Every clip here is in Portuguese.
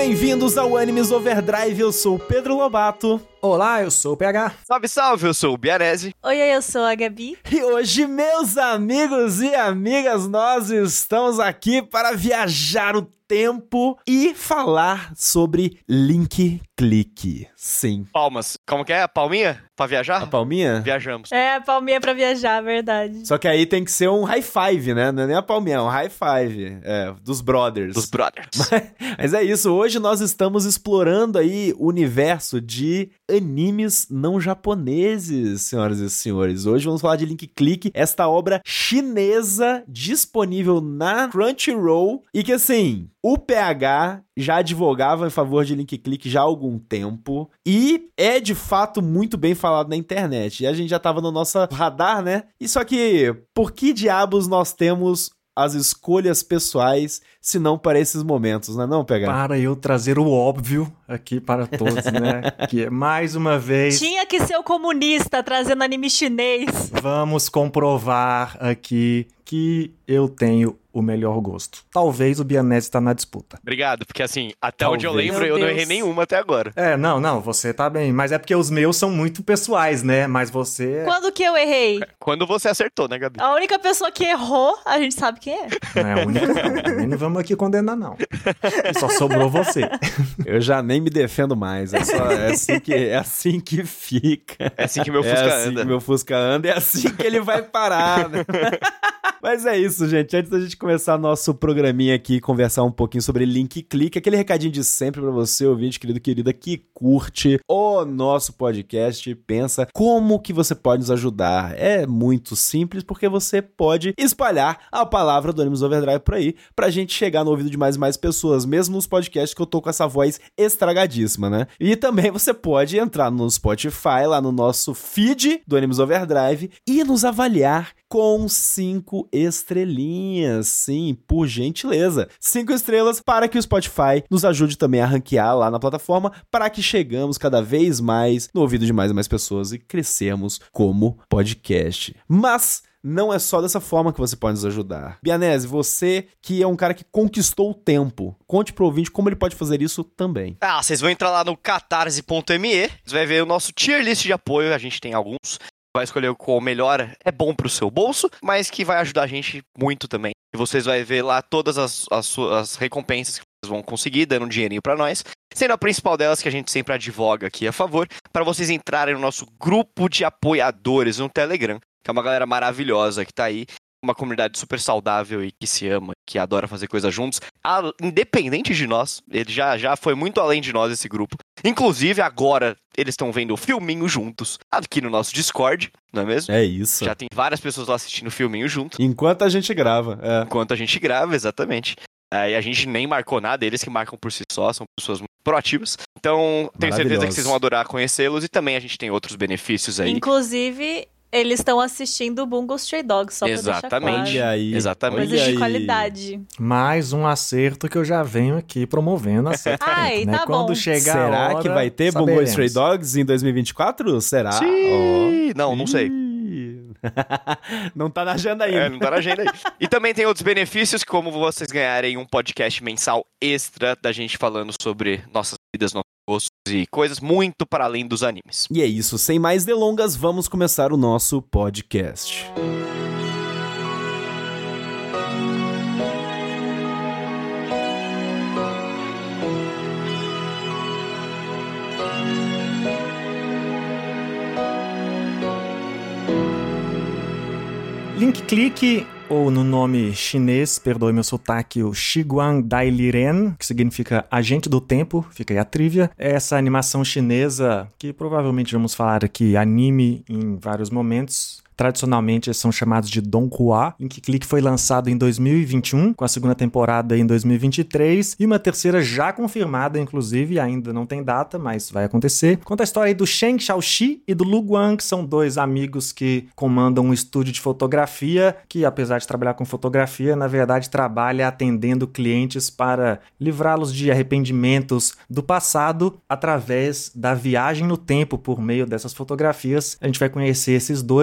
bem-vindos ao Animes Overdrive, eu sou o Pedro Lobato. Olá, eu sou o PH. Salve, salve, eu sou o Bianese. Oi, eu sou a Gabi. E hoje, meus amigos e amigas, nós estamos aqui para viajar o tempo e falar sobre Link Click. Sim. Palmas. Como que é? A palminha? Pra viajar? A palminha? Viajamos. É, a palminha pra viajar, verdade. Só que aí tem que ser um high five, né? Não é nem a palminha, é um high five. É, dos brothers. Dos brothers. Mas é isso, hoje nós estamos explorando aí o universo de animes não japoneses, senhoras e senhores. Hoje vamos falar de Link Click, esta obra chinesa disponível na Crunchyroll e que, assim, o PH já advogava em favor de Link Click já há algum tempo e é de fato muito bem falado na internet. E a gente já tava no nosso radar, né? E só que, por que diabos nós temos as escolhas pessoais, se não para esses momentos, não PH? Para eu trazer o óbvio aqui para todos, né? Que mais uma vez... Tinha que ser o comunista trazendo anime chinês. Vamos comprovar aqui que eu tenho o melhor gosto. Talvez o Bianese tá na disputa. Obrigado, porque assim, até Talvez. onde eu lembro, Meu eu não Deus. errei nenhuma até agora. Não, você tá bem. Mas é porque os meus são muito pessoais, né? Mas você... Quando que eu errei? Quando você acertou, né, Gabi? A única pessoa que errou, a gente sabe quem é. Não é a única, não. Também não vamos aqui condenar, não. Só sobrou você. Eu já nem me defendo mais, é assim que fica. É assim que meu Fusca É assim anda. que meu Fusca anda, é assim que ele vai parar, né? Mas é isso, gente. Antes da gente começar nosso programinha aqui, conversar um pouquinho sobre Link Click, aquele recadinho de sempre pra você, ouvinte querido, querida, que curte o nosso podcast, pensa como que você pode nos ajudar. É muito simples, porque você pode espalhar a palavra do Animes Overdrive por aí, pra gente chegar no ouvido de mais e mais pessoas, mesmo nos podcasts que eu tô com essa voz estragadíssima, né? E também você pode entrar no Spotify, lá no nosso feed do Animes Overdrive, e nos avaliar com 5 estrelinhas, sim, por gentileza. 5 estrelas para que o Spotify nos ajude também a ranquear lá na plataforma, para que chegamos cada vez mais no ouvido de mais e mais pessoas e crescermos como podcast. Mas não é só dessa forma que você pode nos ajudar. Bianese, você que é um cara que conquistou o tempo, conte pro ouvinte como ele pode fazer isso também. Vocês vão entrar lá no catarse.me, você vai ver o nosso tier list de apoio, a gente tem alguns. Vai escolher qual melhor é bom pro seu bolso, mas que vai ajudar a gente muito também. E vocês vão ver lá todas as recompensas que vocês vão conseguir, dando um dinheirinho pra nós. Sendo a principal delas, que a gente sempre advoga aqui a favor, para vocês entrarem no nosso grupo de apoiadores no Telegram, que é uma galera maravilhosa que tá aí. Uma comunidade super saudável e que se ama, que adora fazer coisas juntos. Independente de nós, ele já foi muito além de nós esse grupo. Inclusive, agora, eles estão vendo o filminho juntos, aqui no nosso Discord, não é mesmo? É isso. Já tem várias pessoas lá assistindo o filminho junto. Enquanto a gente grava. Enquanto a gente grava, exatamente. E a gente nem marcou nada, eles que marcam por si só, são pessoas muito proativas. Então, tenho certeza que vocês vão adorar conhecê-los e também a gente tem outros benefícios aí. Inclusive, eles estão assistindo o Bungo Stray Dogs, só pra Exatamente. deixar claro. Olha aí. Exatamente. Coisas de qualidade. Mais um acerto que eu já venho aqui promovendo há certo Ai, tempo, né? tá Quando bom. chegar a Será hora, que vai ter Bungo saberemos. Stray Dogs em 2024? Será? Sim! Não sei. Não tá na agenda ainda. Não tá na agenda aí. E também tem outros benefícios, como vocês ganharem um podcast mensal extra da gente falando sobre nossas vidas, nossos gostos e coisas muito para além dos animes. E é isso, sem mais delongas, vamos começar o nosso podcast. Link Click, ou no nome chinês, perdoe meu sotaque, o Shiguan Dailiren, que significa agente do tempo, fica aí a trivia. É essa animação chinesa, que provavelmente vamos falar aqui, anime em vários momentos. Tradicionalmente, eles são chamados de Donghua. Link Click foi lançado em 2021, com a segunda temporada em 2023, e uma terceira já confirmada, inclusive, ainda não tem data, mas vai acontecer. Conta a história aí do Shen Xiaoxi e do Lu Guang, que são dois amigos que comandam um estúdio de fotografia, que apesar de trabalhar com fotografia, na verdade trabalha atendendo clientes para livrá-los de arrependimentos do passado através da viagem no tempo por meio dessas fotografias. A gente vai conhecer esses dois. A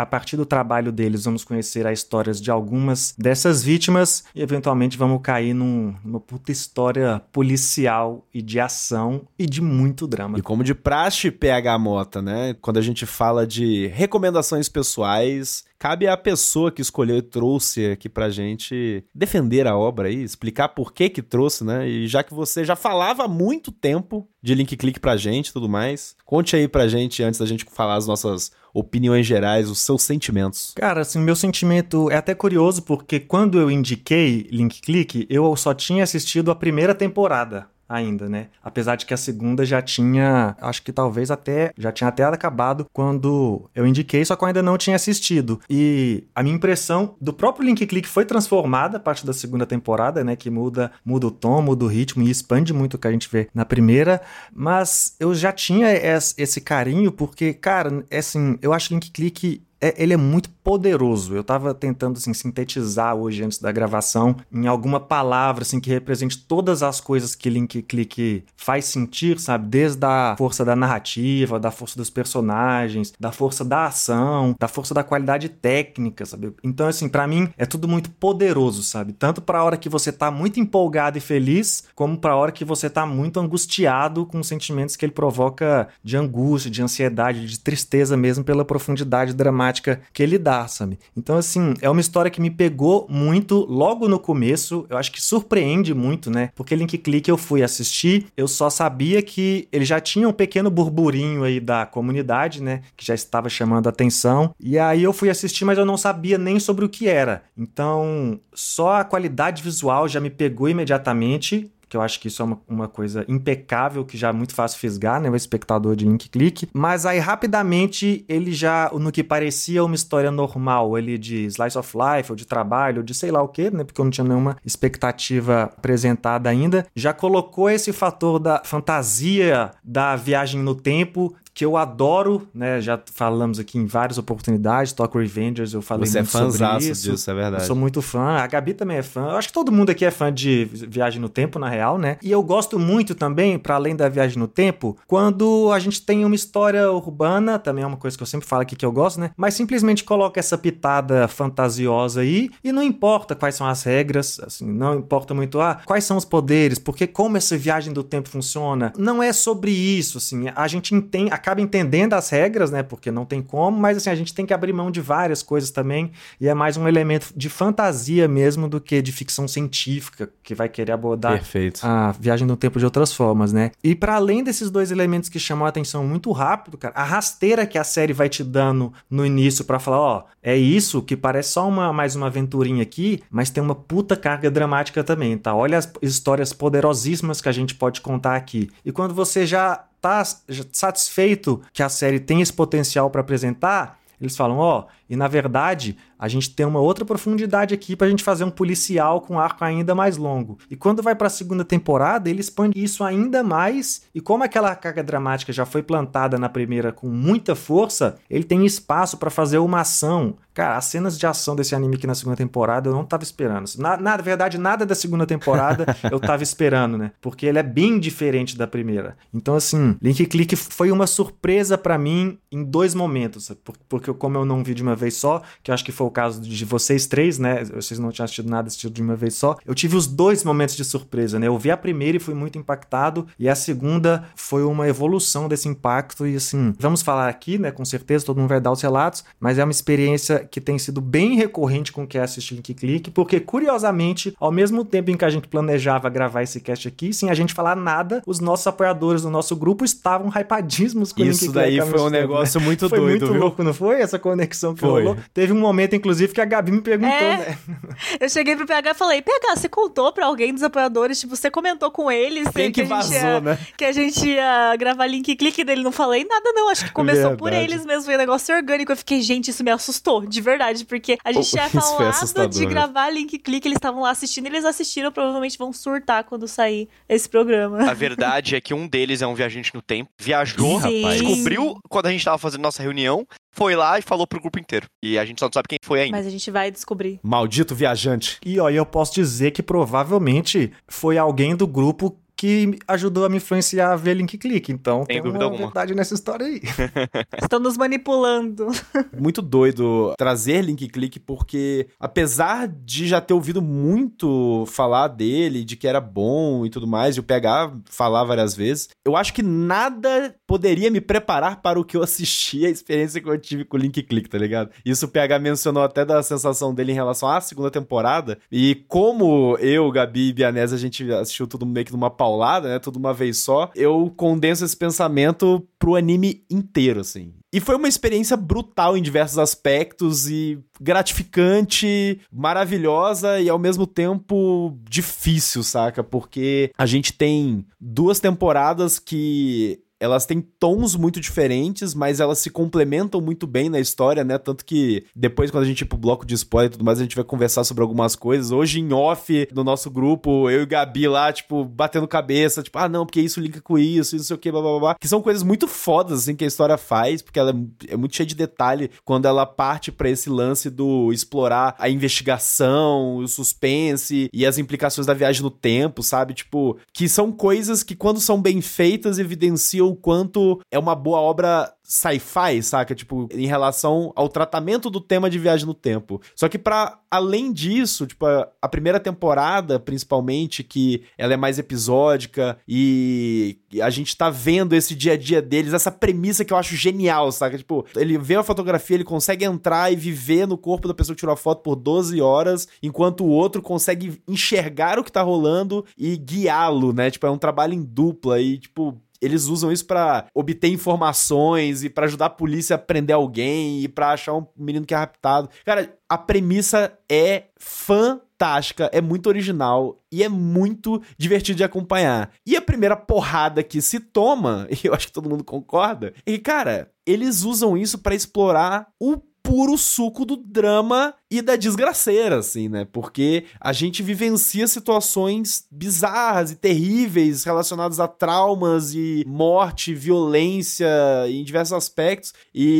partir do trabalho deles, vamos conhecer as histórias de algumas dessas vítimas e, eventualmente, vamos cair numa puta história policial e de ação e de muito drama. E como de praxe, PH Mota, né? Quando a gente fala de recomendações pessoais, cabe à pessoa que escolheu e trouxe aqui pra gente defender a obra aí, explicar por que trouxe, né? E já que você já falava há muito tempo de Link Click pra gente e tudo mais, conte aí pra gente, antes da gente falar as nossas opiniões gerais, os seus sentimentos. Cara, assim, meu sentimento é até curioso, porque quando eu indiquei Link Click, eu só tinha assistido a primeira temporada ainda, né? Apesar de que a segunda já tinha, acho que talvez já tinha até acabado quando eu indiquei, só que eu ainda não tinha assistido. E a minha impressão do próprio Link Click foi transformada a partir da segunda temporada, né? Que muda o tom, muda o ritmo e expande muito o que a gente vê na primeira. Mas eu já tinha esse carinho porque, cara, assim, eu acho Link Click ele é muito poderoso. Eu tava tentando, assim, sintetizar hoje, antes da gravação, em alguma palavra, assim, que represente todas as coisas que Link Click faz sentir, sabe? Desde a força da narrativa, da força dos personagens, da força da ação, da força da qualidade técnica, sabe? Então, assim, pra mim, é tudo muito poderoso, sabe? Tanto pra hora que você tá muito empolgado e feliz, como pra hora que você tá muito angustiado com os sentimentos que ele provoca de angústia, de ansiedade, de tristeza mesmo, pela profundidade dramática que ele dá, sabe? Então, assim, é uma história que me pegou muito logo no começo. Eu acho que surpreende muito, né? Porque Link Click eu fui assistir, eu só sabia que ele já tinha um pequeno burburinho aí da comunidade, né? Que já estava chamando a atenção. E aí eu fui assistir, mas eu não sabia nem sobre o que era. Então, só a qualidade visual já me pegou imediatamente, que eu acho que isso é uma coisa impecável, que já é muito fácil fisgar, né, o espectador de Link Click. Mas aí, rapidamente, ele já, no que parecia uma história normal, ele de slice of life, ou de trabalho, ou de sei lá o quê, né, porque eu não tinha nenhuma expectativa apresentada ainda, já colocou esse fator da fantasia da viagem no tempo, que eu adoro, né? Já falamos aqui em várias oportunidades, Tokyo Revengers, eu falei muito sobre isso. Você é fãzaço disso, é verdade. Eu sou muito fã, a Gabi também é fã. Eu acho que todo mundo aqui é fã de Viagem no Tempo, na real, né? E eu gosto muito também, para além da Viagem no Tempo, quando a gente tem uma história urbana, também é uma coisa que eu sempre falo aqui que eu gosto, né? Mas simplesmente coloca essa pitada fantasiosa aí, e não importa quais são as regras, assim, não importa muito, quais são os poderes, porque como essa viagem do tempo funciona. Não é sobre isso, assim, a gente acaba entendendo as regras, né, porque não tem como, mas assim, a gente tem que abrir mão de várias coisas também, e é mais um elemento de fantasia mesmo do que de ficção científica, que vai querer abordar a viagem no tempo de outras formas, né. E para além desses dois elementos que chamam a atenção muito rápido, cara, a rasteira que a série vai te dando no início pra falar, é isso, que parece só mais uma aventurinha aqui, mas tem uma puta carga dramática também, tá? Olha as histórias poderosíssimas que a gente pode contar aqui. E quando você já tá satisfeito que a série tem esse potencial para apresentar, eles falam, e na verdade a gente tem uma outra profundidade aqui pra gente fazer um policial com um arco ainda mais longo. E quando vai pra segunda temporada, ele expande isso ainda mais, e como aquela carga dramática já foi plantada na primeira com muita força, ele tem espaço pra fazer uma ação. Cara, as cenas de ação desse anime aqui na segunda temporada eu não tava esperando. Na verdade, nada da segunda temporada eu tava esperando, né? Porque ele é bem diferente da primeira. Então, assim, Link Click foi uma surpresa pra mim em dois momentos. Porque como eu não vi de uma vez só, que eu acho que foi o caso de vocês três, né? Vocês não tinham assistido nada, assistido de uma vez só. Eu tive os dois momentos de surpresa, né? Eu vi a primeira e fui muito impactado, e a segunda foi uma evolução desse impacto, e assim, vamos falar aqui, né? Com certeza, todo mundo vai dar os relatos, mas é uma experiência que tem sido bem recorrente com quem assiste Link Click, porque, curiosamente, ao mesmo tempo em que a gente planejava gravar esse cast aqui, sem a gente falar nada, os nossos apoiadores do nosso grupo estavam hypadíssimos com o Link Click. Isso daí foi um negócio muito doido, viu? Foi muito louco, não foi? Essa conexão que rolou. Teve um momento, inclusive, que a Gabi me perguntou, né? Eu cheguei pro PH e falei, PH, você contou pra alguém dos apoiadores? Tipo, você comentou com eles? Quem que vazou, né? Que a gente ia gravar Link Click dele. Não falei nada, não. Acho que começou por eles mesmo. Foi um negócio orgânico. Eu fiquei, gente, isso me assustou. De verdade. Porque a gente tinha falado de gravar Link Click. Eles estavam lá assistindo. Eles assistiram. Provavelmente vão surtar quando sair esse programa. A verdade é que um deles é um viajante no tempo. Viajou, descobriu quando a gente tava fazendo nossa reunião. Foi lá e falou pro grupo inteiro. E a gente só não sabe quem foi ainda. Mas a gente vai descobrir. Maldito viajante. E eu posso dizer que provavelmente foi alguém do grupo que ajudou a me influenciar a ver Link Click. Então Sem tem dúvida uma alguma. verdade nessa história aí. Estão nos manipulando. Muito doido trazer Link Click, porque apesar de já ter ouvido muito falar dele, de que era bom e tudo mais, e o PH falar várias vezes, eu acho que nada poderia me preparar para o que eu assisti, a experiência que eu tive com o Link Click, tá ligado? Isso o PH mencionou até da sensação dele em relação à segunda temporada, e como eu, Gabi e Bianese, a gente assistiu tudo meio que numa paulada, né, tudo uma vez só, eu condenso esse pensamento pro anime inteiro, assim. E foi uma experiência brutal em diversos aspectos e gratificante, maravilhosa e ao mesmo tempo difícil, saca? Porque a gente tem 2 temporadas que elas têm tons muito diferentes, mas elas se complementam muito bem na história, né? Tanto que depois, quando a gente ir pro bloco de spoiler e tudo mais, a gente vai conversar sobre algumas coisas. Hoje, em off, no nosso grupo, eu e Gabi lá, tipo, batendo cabeça, tipo, ah, não, porque isso linka com isso, e não sei o que, blá, blá, blá. Que são coisas muito fodas, assim, que a história faz, porque ela é muito cheia de detalhe quando ela parte pra esse lance do explorar a investigação, o suspense e as implicações da viagem no tempo, sabe? Tipo, que são coisas que, quando são bem feitas, evidenciam o quanto é uma boa obra sci-fi, saca? Tipo, em relação ao tratamento do tema de viagem no tempo. Só que pra além disso, tipo, a primeira temporada, principalmente, que ela é mais episódica e a gente tá vendo esse dia a dia deles, essa premissa que eu acho genial, saca? Tipo, ele vê a fotografia, ele consegue entrar e viver no corpo da pessoa que tirou a foto por 12 horas, enquanto o outro consegue enxergar o que tá rolando e guiá-lo, né? Tipo, é um trabalho em dupla e, tipo, eles usam isso pra obter informações e pra ajudar a polícia a prender alguém e pra achar um menino que é raptado. Cara, a premissa é fantástica, é muito original e é muito divertido de acompanhar. E a primeira porrada que se toma, e eu acho que todo mundo concorda, é que, cara, eles usam isso pra explorar o puro suco do drama e da desgraceira, assim, né? Porque a gente vivencia situações bizarras e terríveis relacionadas a traumas e morte, violência em diversos aspectos.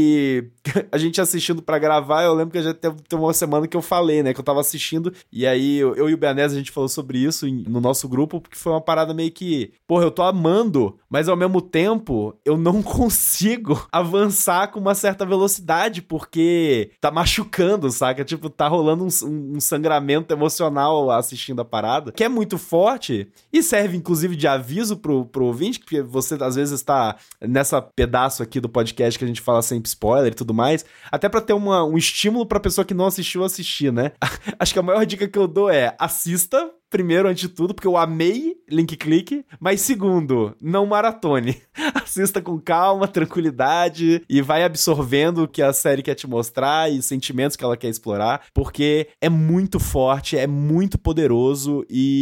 E a gente assistindo pra gravar, eu lembro que já teve uma semana que eu falei, né? Que eu tava assistindo e aí eu e o Bianese, a gente falou sobre isso no nosso grupo, porque foi uma parada meio que, porra, eu tô amando, mas ao mesmo tempo eu não consigo avançar com uma certa velocidade, porque tá machucando, saca? Tipo, tá rolando um sangramento emocional assistindo a parada, que é muito forte e serve, inclusive, de aviso pro ouvinte, porque você, às vezes, tá nessa pedaço aqui do podcast que a gente fala sempre spoiler e tudo mais, até pra ter um estímulo pra pessoa que não assistiu assistir, né? Acho que a maior dica que eu dou é assista, primeiro, antes de tudo, porque eu amei Link Click, mas segundo, não maratone. Assista com calma, tranquilidade e vai absorvendo o que a série quer te mostrar e sentimentos que ela quer explorar, porque é muito forte, é muito poderoso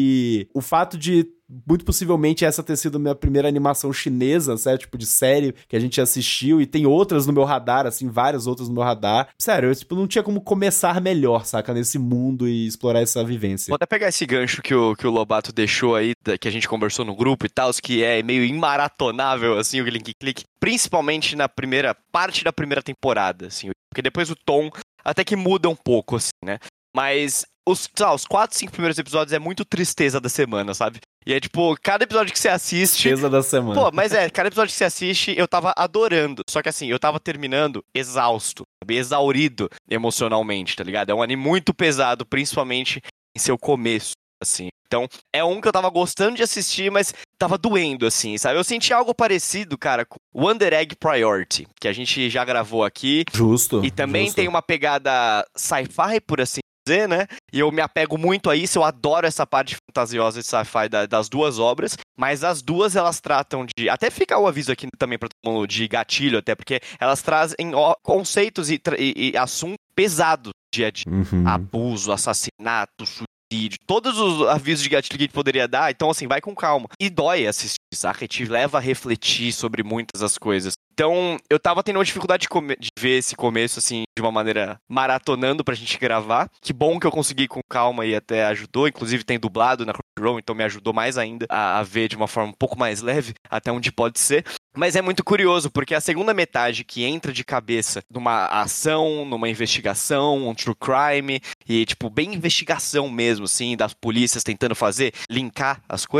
e o fato de muito possivelmente essa ter sido a minha primeira animação chinesa, certo? Tipo, de série que a gente assistiu, e tem outras no meu radar, assim, várias outras no meu radar. Sério, eu, tipo, não tinha como começar melhor, saca? Nesse mundo e explorar essa vivência. Vou até pegar esse gancho que o Lobato deixou aí, que a gente conversou no grupo e tal, que é meio imaratonável, assim, o Link Click, principalmente na primeira parte da primeira temporada, assim, porque depois o tom até que muda um pouco, assim, né? Mas os 4, 5 primeiros episódios é muito tristeza da semana, sabe? E é tipo, cada episódio que você assiste... Tristeza da semana. Pô, mas cada episódio que você assiste, eu tava adorando. Só que assim, eu tava terminando exausto, sabe? Exaurido emocionalmente, tá ligado? É um anime muito pesado, principalmente em seu começo, assim. Então, é um que eu tava gostando de assistir, mas tava doendo, assim, sabe? Eu senti algo parecido, cara, com Wonder Egg Priority, que a gente já gravou aqui. Justo. E também justo. tem uma pegada sci-fi, por assim dizer, né? E eu me apego muito a isso, eu adoro essa parte fantasiosa de sci-fi das duas obras, mas as duas elas tratam de... Até fica o aviso aqui também pra todo mundo de gatilho, até porque elas trazem conceitos e assuntos pesados do dia a dia. Uhum. Abuso, assassinato, suicídio, todos os avisos de gatilho que a gente poderia dar, então assim, vai com calma. E dói assistir, saca? E te leva a refletir sobre muitas das coisas. Então, eu tava tendo uma dificuldade de ver esse começo, assim, de uma maneira maratonando pra gente gravar. Que bom que eu consegui com calma e até ajudou. Inclusive, tem dublado na Crunchyroll, então me ajudou mais ainda a ver de uma forma um pouco mais leve, até onde pode ser. Mas é muito curioso, porque a segunda metade que entra de cabeça numa ação, numa investigação, um true crime, e, tipo, bem investigação mesmo, assim, das polícias tentando linkar as coisas,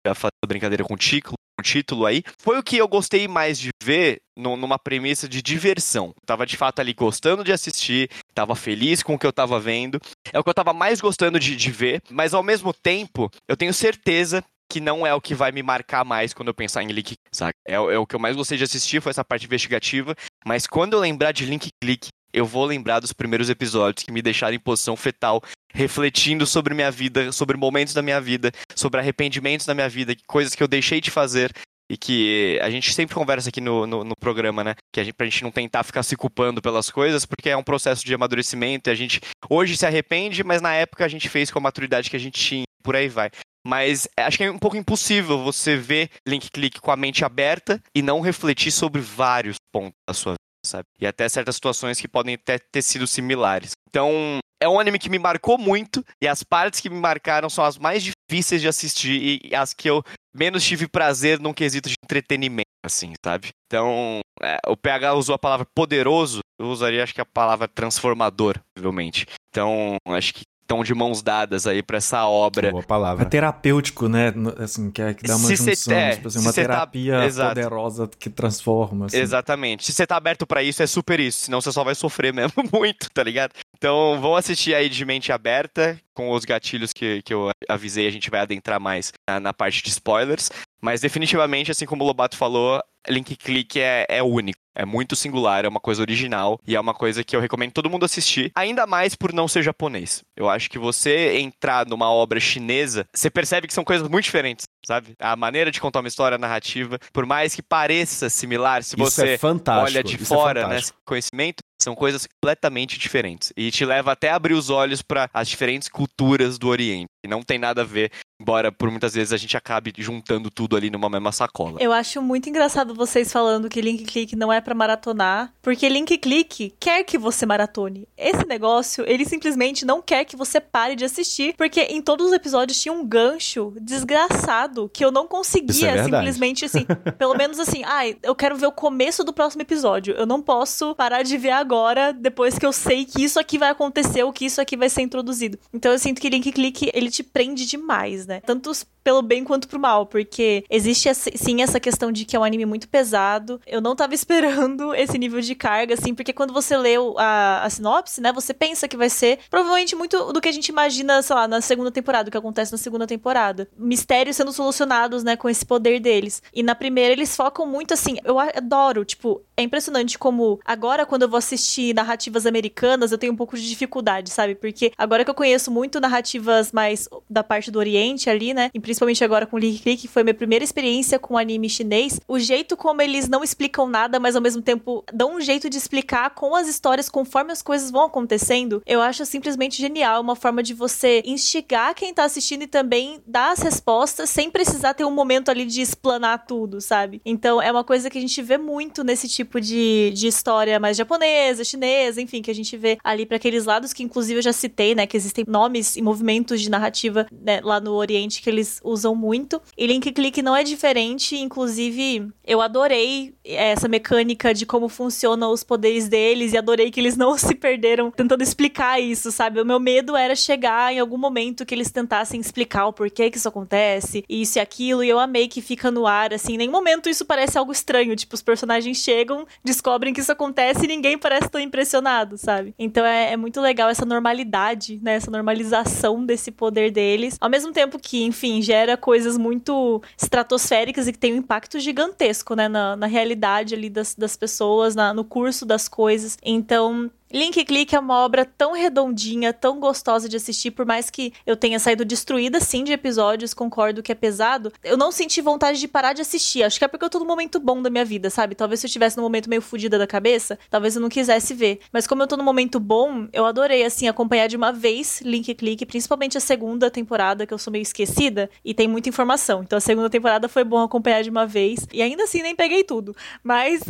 já fazendo brincadeira com o título aí, foi o que eu gostei mais de ver numa premissa de diversão. Eu tava de fato ali gostando de assistir, tava feliz com o que eu tava vendo, é o que eu tava mais gostando de ver, mas ao mesmo tempo, eu tenho certeza que não é o que vai me marcar mais quando eu pensar em Link, sabe? É o que eu mais gostei de assistir, foi essa parte investigativa, mas quando eu lembrar de Link Click, eu vou lembrar dos primeiros episódios que me deixaram em posição fetal, refletindo sobre minha vida, sobre momentos da minha vida, sobre arrependimentos da minha vida, coisas que eu deixei de fazer e que a gente sempre conversa aqui no programa, né? Pra gente não tentar ficar se culpando pelas coisas, porque é um processo de amadurecimento e a gente hoje se arrepende, mas na época a gente fez com a maturidade que a gente tinha, por aí vai. Mas acho que é um pouco impossível você ver Link Click com a mente aberta e não refletir sobre vários pontos da sua vida, sabe? E até certas situações que podem até ter sido similares. Então, é um anime que me marcou muito, e as partes que me marcaram são as mais difíceis de assistir e as que eu menos tive prazer num quesito de entretenimento, assim, sabe? Então, o PH usou a palavra poderoso, eu usaria, acho que a palavra transformador, provavelmente. Então, acho que estão de mãos dadas aí pra essa obra. Boa palavra. É terapêutico, né? Assim, que dá uma junção, tipo assim, uma terapia poderosa que transforma. Assim. Exatamente. Se você tá aberto pra isso, é super isso. Senão você só vai sofrer mesmo muito, tá ligado? Então, vão assistir aí de mente aberta, com os gatilhos que eu avisei, a gente vai adentrar mais na parte de spoilers. Mas definitivamente, assim como o Lobato falou, Link Click é único. É muito singular, é uma coisa original e é uma coisa que eu recomendo todo mundo assistir, ainda mais por não ser japonês. Eu acho que você entrar numa obra chinesa, você percebe que são coisas muito diferentes, sabe? A maneira de contar uma história, a narrativa, por mais que pareça similar, se você olha de fora, né, conhecimento, são coisas completamente diferentes. E te leva até a abrir os olhos para as diferentes culturas do Oriente. E não tem nada a ver, embora por muitas vezes a gente acabe juntando tudo ali numa mesma sacola. Eu acho muito engraçado vocês falando que Link Click não é pra maratonar, porque Link Click quer que você maratone. Esse negócio, ele simplesmente não quer que você pare de assistir, porque em todos os episódios tinha um gancho desgraçado que eu não conseguia simplesmente assim, pelo menos assim, eu quero ver o começo do próximo episódio. Eu não posso parar de ver agora, depois que eu sei que isso aqui vai acontecer, ou que isso aqui vai ser introduzido. Então eu sinto que Link Click, ele te prende demais, né? Tanto pelo bem quanto pro mal, porque existe sim essa questão de que é um anime muito pesado. Eu não tava esperando esse nível de carga, assim, porque quando você lê a sinopse, né, você pensa que vai ser provavelmente muito do que a gente imagina, sei lá, na segunda temporada, o que acontece na segunda temporada. Mistérios sendo solucionados, né, com esse poder deles. E na primeira eles focam muito, assim, eu adoro, tipo, é impressionante como agora quando eu vou assistir narrativas americanas, eu tenho um pouco de dificuldade, sabe? Porque agora que eu conheço muito narrativas mais da parte do Oriente ali, né, e principalmente agora com Link Click, que foi minha primeira experiência com anime chinês, o jeito como eles não explicam nada, mas ao mesmo tempo dão um jeito de explicar com as histórias conforme as coisas vão acontecendo, eu acho simplesmente genial, uma forma de você instigar quem tá assistindo e também dar as respostas sem precisar ter um momento ali de explanar tudo, sabe? Então é uma coisa que a gente vê muito nesse tipo de história mais japonesa, chinesa, enfim, que a gente vê ali pra aqueles lados que inclusive eu já citei, né, que existem nomes e movimentos de narrativa, né, lá no Oriente que eles usam muito. E Link Click não é diferente, inclusive eu adorei essa mecânica de como funcionam os poderes deles e adorei que eles não se perderam tentando explicar isso, sabe? O meu medo era chegar em algum momento que eles tentassem explicar o porquê que isso acontece, isso e aquilo, e eu amei que fica no ar, assim, em nenhum momento isso parece algo estranho, tipo, os personagens chegam, descobrem que isso acontece e ninguém parece tão impressionado, sabe? Então é muito legal essa normalidade, né? Essa normalização desse poder deles, ao mesmo tempo que, enfim, gera coisas muito estratosféricas e que tem um impacto gigantesco, né, na realidade ali das pessoas, no curso das coisas. Então, Link Click é uma obra tão redondinha, tão gostosa de assistir, por mais que eu tenha saído destruída, sim, de episódios, concordo que é pesado, eu não senti vontade de parar de assistir, acho que é porque eu tô num momento bom da minha vida, sabe? Talvez se eu estivesse num momento meio fodida da cabeça, talvez eu não quisesse ver, mas como eu tô num momento bom, eu adorei, assim, acompanhar de uma vez Link Click, principalmente a segunda temporada, que eu sou meio esquecida, e tem muita informação, então a segunda temporada foi bom acompanhar de uma vez, e ainda assim nem peguei tudo, mas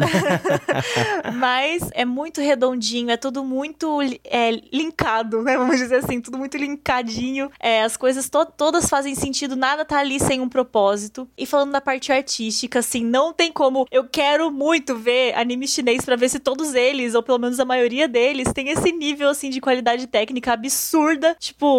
mas é muito redondinho, é tudo muito linkado, né? Vamos dizer assim, tudo muito linkadinho. As coisas todas fazem sentido, nada tá ali sem um propósito. E falando da parte artística, assim, não tem como... Eu quero muito ver anime chinês pra ver se todos eles, ou pelo menos a maioria deles, tem esse nível, assim, de qualidade técnica absurda. Tipo...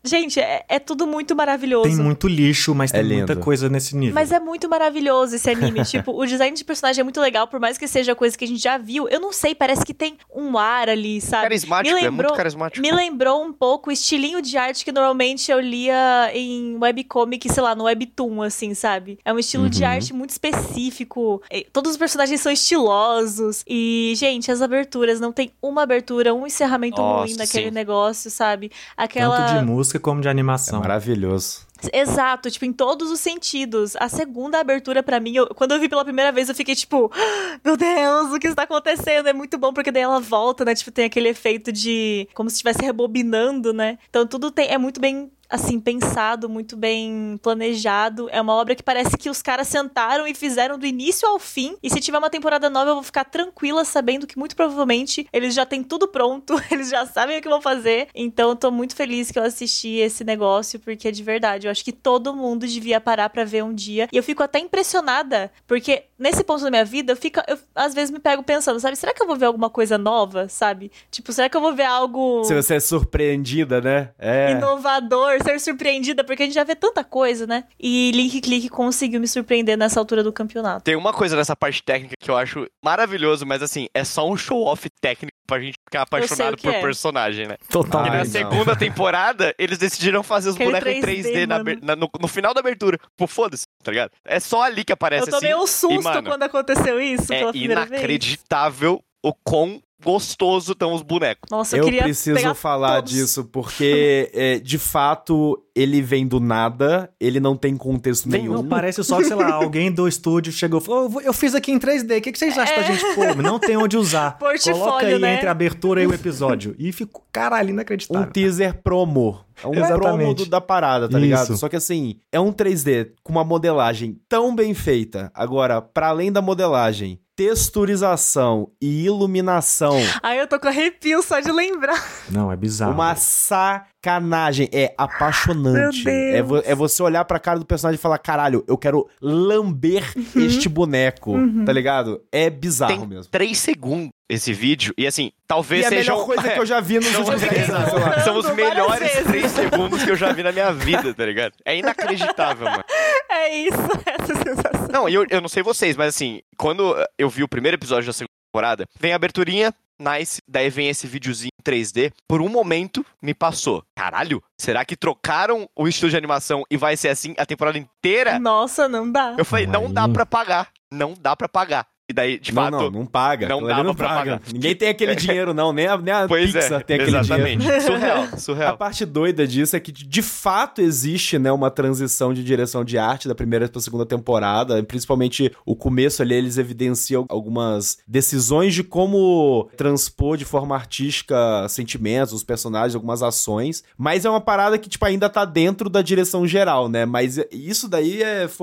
Gente, é tudo muito maravilhoso. Tem muito lixo, mas tem muita coisa nesse nível. Mas é muito maravilhoso esse anime. Tipo, o design de personagem é muito legal, por mais que seja coisa que a gente já viu. Eu não sei, parece que tem um ar ali, sabe? Carismático, é muito carismático. Me lembrou um pouco o estilinho de arte que normalmente eu lia em webcomic, sei lá, no Webtoon, assim, sabe? É um estilo de arte muito específico. Todos os personagens são estilosos. E, gente, as aberturas, não tem uma abertura, um encerramento ruim naquele negócio, sabe? Tanto de música como de animação. É maravilhoso. Exato, tipo, em todos os sentidos. A segunda abertura, pra mim, quando eu vi pela primeira vez, eu fiquei tipo, meu Deus, o que está acontecendo? É muito bom, porque daí ela volta, né? Tipo, tem aquele efeito de como se estivesse rebobinando, né? Então tudo é muito bem, assim, pensado, muito bem planejado. É uma obra que parece que os caras sentaram e fizeram do início ao fim. E se tiver uma temporada nova, eu vou ficar tranquila sabendo que muito provavelmente eles já têm tudo pronto, eles já sabem o que vão fazer. Então eu tô muito feliz que eu assisti esse negócio, porque de verdade, eu acho que todo mundo devia parar pra ver um dia. E eu fico até impressionada, porque nesse ponto da minha vida, eu às vezes me pego pensando, sabe? Será que eu vou ver alguma coisa nova, sabe? Tipo, será que eu vou ver algo... Se você é surpreendida, né? Inovador, ser surpreendida, porque a gente já vê tanta coisa, né? E Link Click conseguiu me surpreender nessa altura do campeonato. Tem uma coisa nessa parte técnica que eu acho maravilhoso, mas assim, é só um show-off técnico pra gente ficar apaixonado por personagem, né? Total. E na segunda temporada, eles decidiram fazer os bonecos em 3D no final da abertura. Pô, foda-se, tá ligado? É só ali que aparece assim. Eu tomei um susto quando aconteceu isso pela primeira vez. É inacreditável o quão gostoso estão os bonecos. Nossa, eu preciso falar disso, porque de fato ele vem do nada, ele não tem contexto nenhum. Não, parece só que, sei lá, alguém do estúdio chegou e falou, eu fiz aqui em 3D, o que vocês acham da gente pôr? Não tem onde usar. Portfólio, coloca aí, né? Entre a abertura e o episódio. E ficou, caralho, inacreditável. Um teaser promo. É um promo da parada, tá ligado? Só que assim, é um 3D com uma modelagem tão bem feita. Agora, pra além da modelagem, texturização e iluminação. Ai, eu tô com arrepio só de lembrar. Não, é bizarro. Uma sacanagem. É apaixonante. Meu Deus. É você olhar pra cara do personagem e falar, caralho, eu quero lamber este boneco, tá ligado? É bizarro Tem mesmo. 3 segundos esse vídeo, e assim, talvez seja... seja a melhor coisa que eu já vi nos últimos 10 anos, sei lá. São os melhores 3 segundos que eu já vi na minha vida, tá ligado? É inacreditável, mano. É isso, essa sensação. Não, eu não sei vocês, mas assim, quando eu vi o primeiro episódio da segunda temporada, vem a aberturinha, nice, daí vem esse videozinho em 3D, por um momento me passou. Caralho, será que trocaram o estilo de animação e vai ser assim a temporada inteira? Nossa, não dá. Eu falei, não dá pra pagar, não dá pra pagar. E daí, de fato... Não paga. Não dá pra pagar. Ninguém tem aquele dinheiro, não. Nem a Pixar tem aquele exatamente. dinheiro. Surreal. A parte doida disso é que, de fato, existe, né, uma transição de direção de arte da primeira pra segunda temporada. Principalmente o começo ali, eles evidenciam algumas decisões de como transpor de forma artística sentimentos, os personagens, algumas ações. Mas é uma parada que, tipo, ainda tá dentro da direção geral, né? Mas isso daí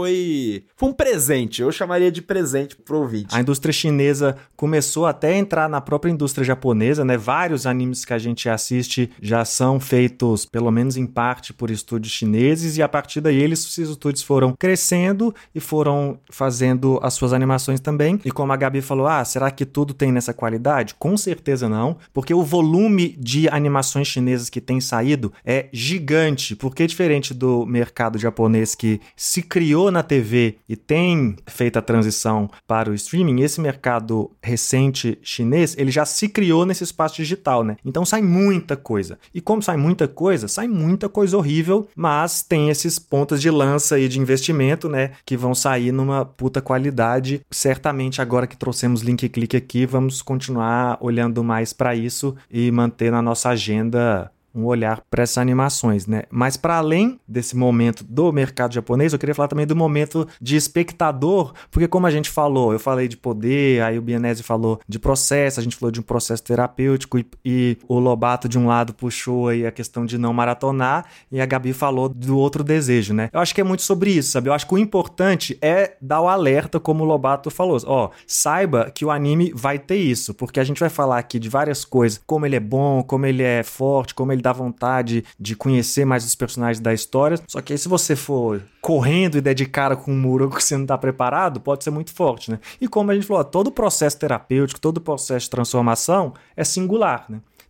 foi um presente. Eu chamaria de presente pro ouvinte. A indústria chinesa começou até a entrar na própria indústria japonesa, né? Vários animes que a gente assiste já são feitos, pelo menos em parte, por estúdios chineses, e a partir daí esses estúdios foram crescendo e foram fazendo as suas animações também. E como a Gabi falou, será que tudo tem nessa qualidade? Com certeza não, porque o volume de animações chinesas que tem saído é gigante, porque diferente do mercado japonês que se criou na TV e tem feito a transição para o streaming, esse mercado recente chinês, ele já se criou nesse espaço digital, né? Então sai muita coisa. E como sai muita coisa horrível, mas tem esses pontas de lança aí de investimento, né? Que vão sair numa puta qualidade. Certamente agora que trouxemos Link Click aqui, vamos continuar olhando mais para isso e manter na nossa agenda um olhar para essas animações, né? Mas para além desse momento do mercado japonês, eu queria falar também do momento de espectador, porque como a gente falou, eu falei de poder, aí o Bianese falou de processo, a gente falou de um processo terapêutico e o Lobato de um lado puxou aí a questão de não maratonar e a Gabi falou do outro desejo, né? Eu acho que é muito sobre isso, sabe? Eu acho que o importante é dar o alerta, como o Lobato falou. Saiba que o anime vai ter isso, porque a gente vai falar aqui de várias coisas, como ele é bom, como ele é forte, como ele dá vontade de conhecer mais os personagens da história. Só que aí se você for correndo e der de cara com um muro que você não tá preparado, pode ser muito forte, né? E como a gente falou, todo o processo terapêutico, todo o processo de transformação é singular, né?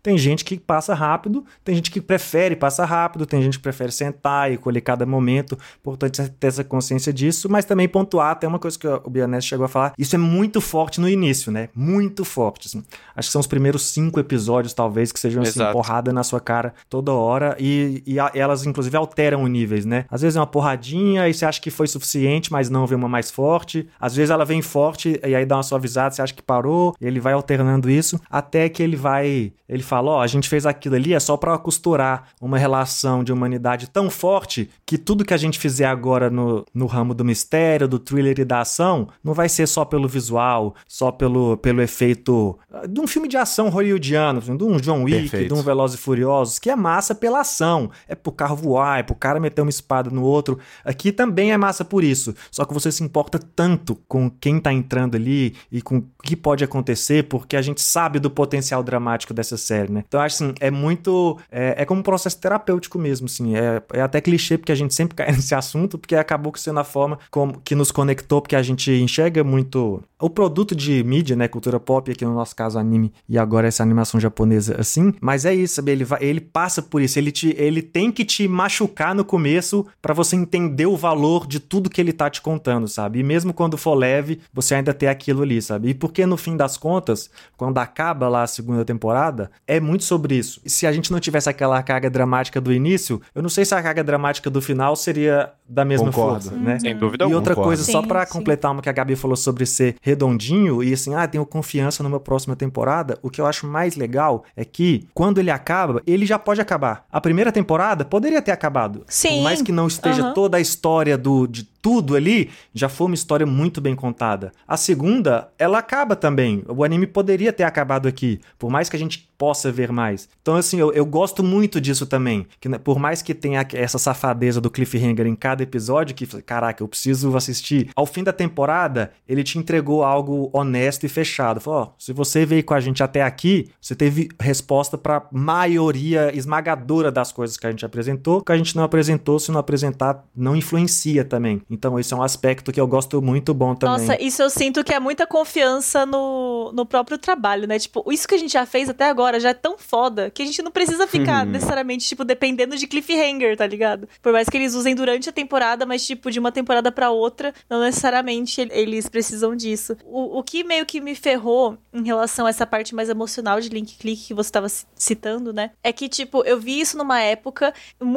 Tem gente que passa rápido, tem gente que prefere passar rápido, tem gente que prefere sentar e colher cada momento. Importante ter essa consciência disso, mas também pontuar, tem uma coisa que o Bianese chegou a falar, isso é muito forte no início, né? Muito forte, assim. Acho que são os primeiros 5 episódios, talvez, que sejam assim, porrada na sua cara toda hora, e elas, inclusive, alteram os níveis, né? Às vezes é uma porradinha e você acha que foi suficiente, mas não, vem uma mais forte. Às vezes ela vem forte e aí dá uma suavizada, você acha que parou, e ele vai alternando isso, até que ele fala, a gente fez aquilo ali, é só pra costurar uma relação de humanidade tão forte que tudo que a gente fizer agora no ramo do mistério, do thriller e da ação, não vai ser só pelo visual, só pelo efeito de um filme de ação hollywoodiano, de um John Wick, Perfeito. de um Velozes e Furiosos, que é massa pela ação, é pro carro voar, é pro cara meter uma espada no outro. Aqui também é massa por isso, só que você se importa tanto com quem tá entrando ali e com o que pode acontecer, porque a gente sabe do potencial dramático dessa série, né? Então eu acho assim, é muito... É como um processo terapêutico mesmo, assim, é até clichê, porque a gente sempre cai nesse assunto, porque acabou sendo a forma que nos conectou, porque a gente enxerga muito o produto de mídia, né, cultura pop, aqui no nosso caso anime, e agora essa animação japonesa assim, mas é isso, sabe? Ele passa por isso, ele tem que te machucar no começo pra você entender o valor de tudo que ele tá te contando, sabe? E mesmo quando for leve, você ainda tem aquilo ali, sabe? E porque no fim das contas, quando acaba lá a segunda temporada, é muito sobre isso. E se a gente não tivesse aquela carga dramática do início, eu não sei se a carga dramática do final seria da mesma força, né? Sem dúvida E alguma. outra coisa, só Sim, pra sim. completar uma que a Gabi falou sobre ser redondinho e assim, tenho confiança numa próxima temporada, o que eu acho mais legal é que quando ele acaba, ele já pode acabar. A primeira temporada poderia ter acabado. Sim. Por mais que não esteja toda a história de tudo ali, já foi uma história muito bem contada. A segunda, ela acaba também. O anime poderia ter acabado aqui, por mais que a gente possa ver mais. Então, assim, eu gosto muito disso também. Que, por mais que tenha essa safadeza do cliffhanger em cada episódio, que, caraca, eu preciso assistir. Ao fim da temporada, ele te entregou algo honesto e fechado. Falou, se você veio com a gente até aqui, você teve resposta pra maioria esmagadora das coisas que a gente apresentou. O que a gente não apresentou, se não apresentar, não influencia também. Então, esse é um aspecto que eu gosto muito bom também. Nossa, isso eu sinto que é muita confiança no próprio trabalho, né? Tipo, isso que a gente já fez até agora já é tão foda que a gente não precisa ficar necessariamente, tipo, dependendo de cliffhanger, tá ligado? Por mais que eles usem durante a temporada, mas, tipo, de uma temporada pra outra, não necessariamente eles precisam disso. O que meio que me ferrou em relação a essa parte mais emocional de Link Click que você tava citando, né? É que, tipo, eu vi isso numa época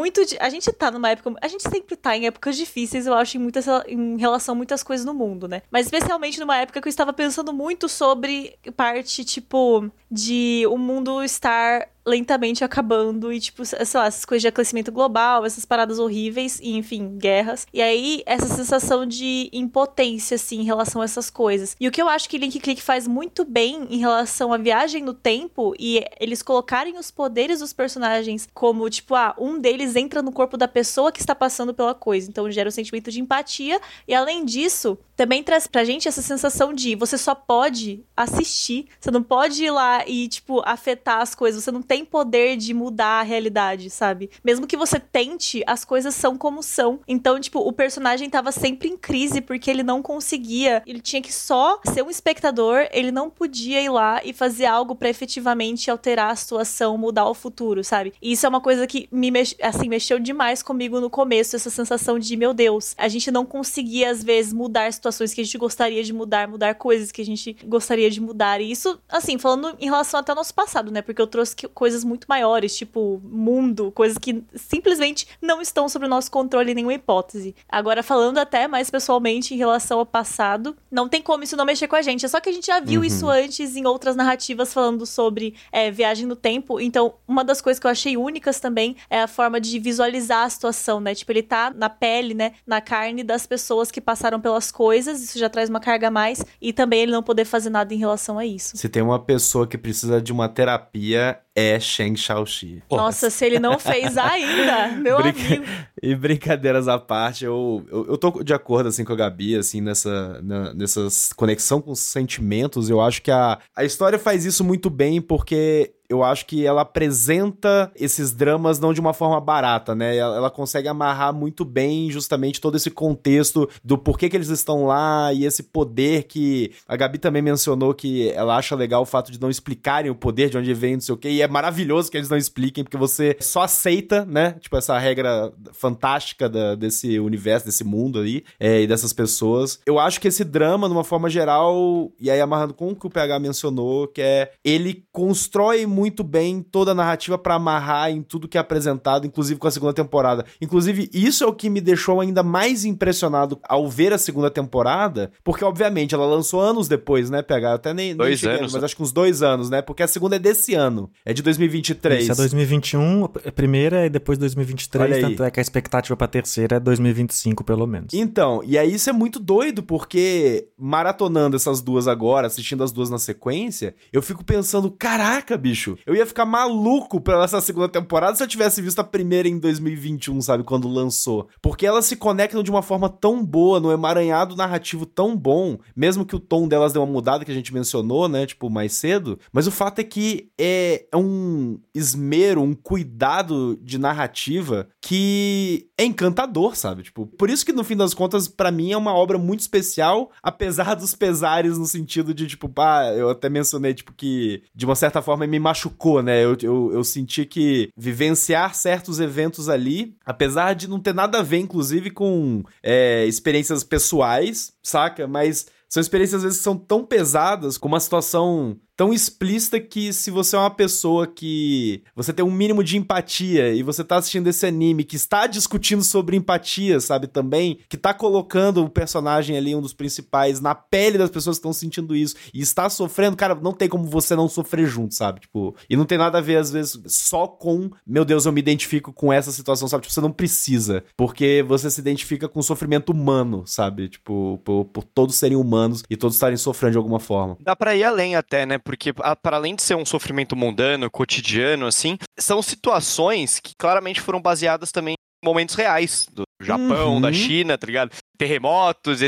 a gente tá numa época... A gente sempre tá em épocas difíceis, eu acho, em relação a muitas coisas no mundo, né? Mas especialmente numa época que eu estava pensando muito sobre parte, tipo, de o mundo estar lentamente acabando e, tipo, sei lá, essas coisas de aquecimento global, essas paradas horríveis e, enfim, guerras. E aí, essa sensação de impotência, assim, em relação a essas coisas. E o que eu acho que Link Click faz muito bem em relação à viagem no tempo e eles colocarem os poderes dos personagens como, tipo, um deles entra no corpo da pessoa que está passando pela coisa. Então, gera um sentimento de empatia e, além disso, também traz pra gente essa sensação de você só pode assistir, você não pode ir lá e, tipo, afetar as coisas, você não tem poder de mudar a realidade, sabe? Mesmo que você tente, as coisas são como são. Então, tipo, o personagem tava sempre em crise porque ele não conseguia, ele tinha que só ser um espectador, ele não podia ir lá e fazer algo pra efetivamente alterar a situação, mudar o futuro, sabe? E isso é uma coisa que mexeu demais comigo no começo, essa sensação de, meu Deus, a gente não conseguia, às vezes, mudar situações que a gente gostaria de mudar coisas que a gente gostaria de mudar. E isso, assim, falando em relação até ao nosso passado, né? Porque eu trouxe coisas muito maiores, tipo mundo, coisas que simplesmente não estão sob o nosso controle em nenhuma hipótese. Agora, falando até mais pessoalmente em relação ao passado, não tem como isso não mexer com a gente. É só que a gente já viu isso antes em outras narrativas falando sobre viagem no tempo. Então, uma das coisas que eu achei únicas também é a forma de visualizar a situação, né? Tipo, ele tá na pele, né? Na carne das pessoas que passaram pelas coisas. Isso já traz uma carga a mais. E também ele não poder fazer nada em relação a isso. Se tem uma pessoa que precisa de uma terapia, é Shang Xiaoxi. Nossa, se ele não fez ainda, meu amigo. E brincadeiras à parte, eu tô de acordo, assim, com a Gabi, assim, nessa conexão com os sentimentos. Eu acho que a história faz isso muito bem, porque eu acho que ela apresenta esses dramas não de uma forma barata, né? Ela consegue amarrar muito bem justamente todo esse contexto do porquê que eles estão lá e esse poder que a Gabi também mencionou que ela acha legal o fato de não explicarem o poder, de onde vem, não sei o quê, e é maravilhoso que eles não expliquem, porque você só aceita, né? Tipo, essa regra fantástica desse universo, desse mundo aí, e dessas pessoas. Eu acho que esse drama, numa forma geral, e aí amarrando com o que o PH mencionou, que é, ele constrói muito bem toda a narrativa pra amarrar em tudo que é apresentado, inclusive com a segunda temporada. Inclusive, isso é o que me deixou ainda mais impressionado ao ver a segunda temporada, porque, obviamente, ela lançou anos depois, né, PH? Até nem 2 cheguei, anos. mas acho que uns 2 anos, né? Porque a segunda é desse ano, é de 2023. Isso é 2021, a primeira, e depois 2023, tanto é que a expectativa pra terceira é 2025, pelo menos. Então, e aí isso é muito doido, porque maratonando essas duas agora, assistindo as duas na sequência, eu fico pensando, caraca, bicho, eu ia ficar maluco pela essa segunda temporada se eu tivesse visto a primeira em 2021, sabe, quando lançou. Porque elas se conectam de uma forma tão boa, num emaranhado narrativo tão bom, mesmo que o tom delas deu uma mudada, que a gente mencionou, né, tipo, mais cedo, mas o fato é que é um esmero, um cuidado de narrativa que é encantador, sabe, tipo, por isso que no fim das contas, pra mim, é uma obra muito especial, apesar dos pesares no sentido de, tipo, eu até mencionei, tipo, que de uma certa forma me machucou, né, eu senti que vivenciar certos eventos ali, apesar de não ter nada a ver, inclusive, com experiências pessoais, saca, mas são experiências, às vezes, que são tão pesadas, com uma situação tão explícita que se você é uma pessoa que você tem um mínimo de empatia e você tá assistindo esse anime que está discutindo sobre empatia, sabe, também, que tá colocando o personagem ali, um dos principais, na pele das pessoas que estão sentindo isso e está sofrendo, cara, não tem como você não sofrer junto, sabe, tipo, e não tem nada a ver, às vezes, só com, meu Deus, eu me identifico com essa situação, sabe, tipo, você não precisa, porque você se identifica com o sofrimento humano, sabe, tipo, por todos serem humanos e todos estarem sofrendo de alguma forma. Dá pra ir além até, né? Porque para além de ser um sofrimento mundano, cotidiano, assim, são situações que claramente foram baseadas também em momentos reais do Japão, da China, tá ligado? Terremotos,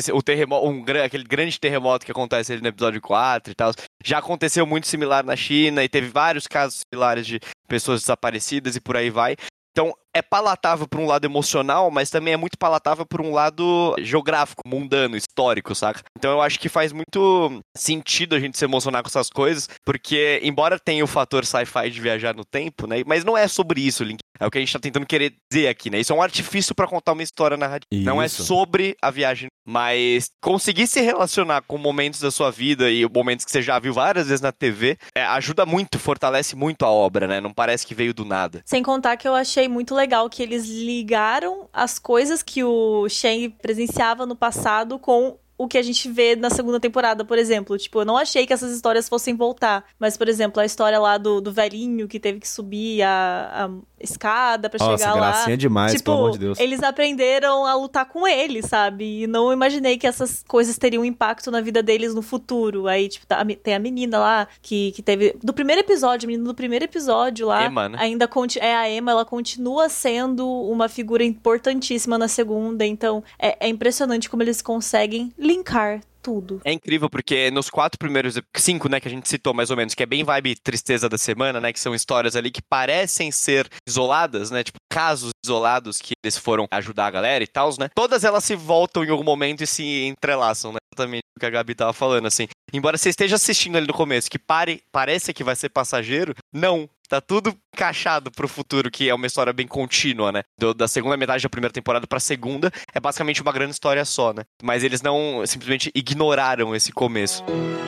aquele grande terremoto que acontece ali no episódio 4 e tal, já aconteceu muito similar na China e teve vários casos similares de pessoas desaparecidas e por aí vai. Então, é palatável por um lado emocional, mas também é muito palatável por um lado geográfico, mundano, histórico, saca? Então eu acho que faz muito sentido a gente se emocionar com essas coisas, porque embora tenha o fator sci-fi de viajar no tempo, né? Mas não é sobre isso, Link. É o que a gente tá tentando querer dizer aqui, né? Isso é um artifício pra contar uma história narrativa. Isso. Não é sobre a viagem, mas conseguir se relacionar com momentos da sua vida e momentos que você já viu várias vezes na TV, ajuda muito, fortalece muito a obra, né? Não parece que veio do nada. Sem contar que eu achei muito legal que eles ligaram as coisas que o Shang presenciava no passado com o que a gente vê na segunda temporada, por exemplo. Tipo, eu não achei que essas histórias fossem voltar. Mas, por exemplo, a história lá do velhinho que teve que subir a escada pra chegar lá. Nossa, gracinha demais, tipo, pelo amor de Deus. Eles aprenderam a lutar com ele, sabe? E não imaginei que essas coisas teriam impacto na vida deles no futuro. Aí, tipo, tem a menina lá que teve... Do primeiro episódio, a menina do primeiro episódio lá... Emma, né? Ainda a Emma, ela continua sendo uma figura importantíssima na segunda. Então, é impressionante como eles conseguem linkar tudo. É incrível, porque nos 4 primeiros... 5, né, que a gente citou mais ou menos, que é bem vibe tristeza da semana, né, que são histórias ali que parecem ser isoladas, né, tipo, casos isolados que eles foram ajudar a galera e tal, né, todas elas se voltam em algum momento e se entrelaçam, né, exatamente o que a Gabi tava falando, assim. Embora você esteja assistindo ali no começo, que parece que vai ser passageiro, não. Tá tudo encaixado pro futuro, que é uma história bem contínua, né? Da segunda metade da primeira temporada pra segunda, é basicamente uma grande história só, né? Mas eles não simplesmente ignoraram esse começo.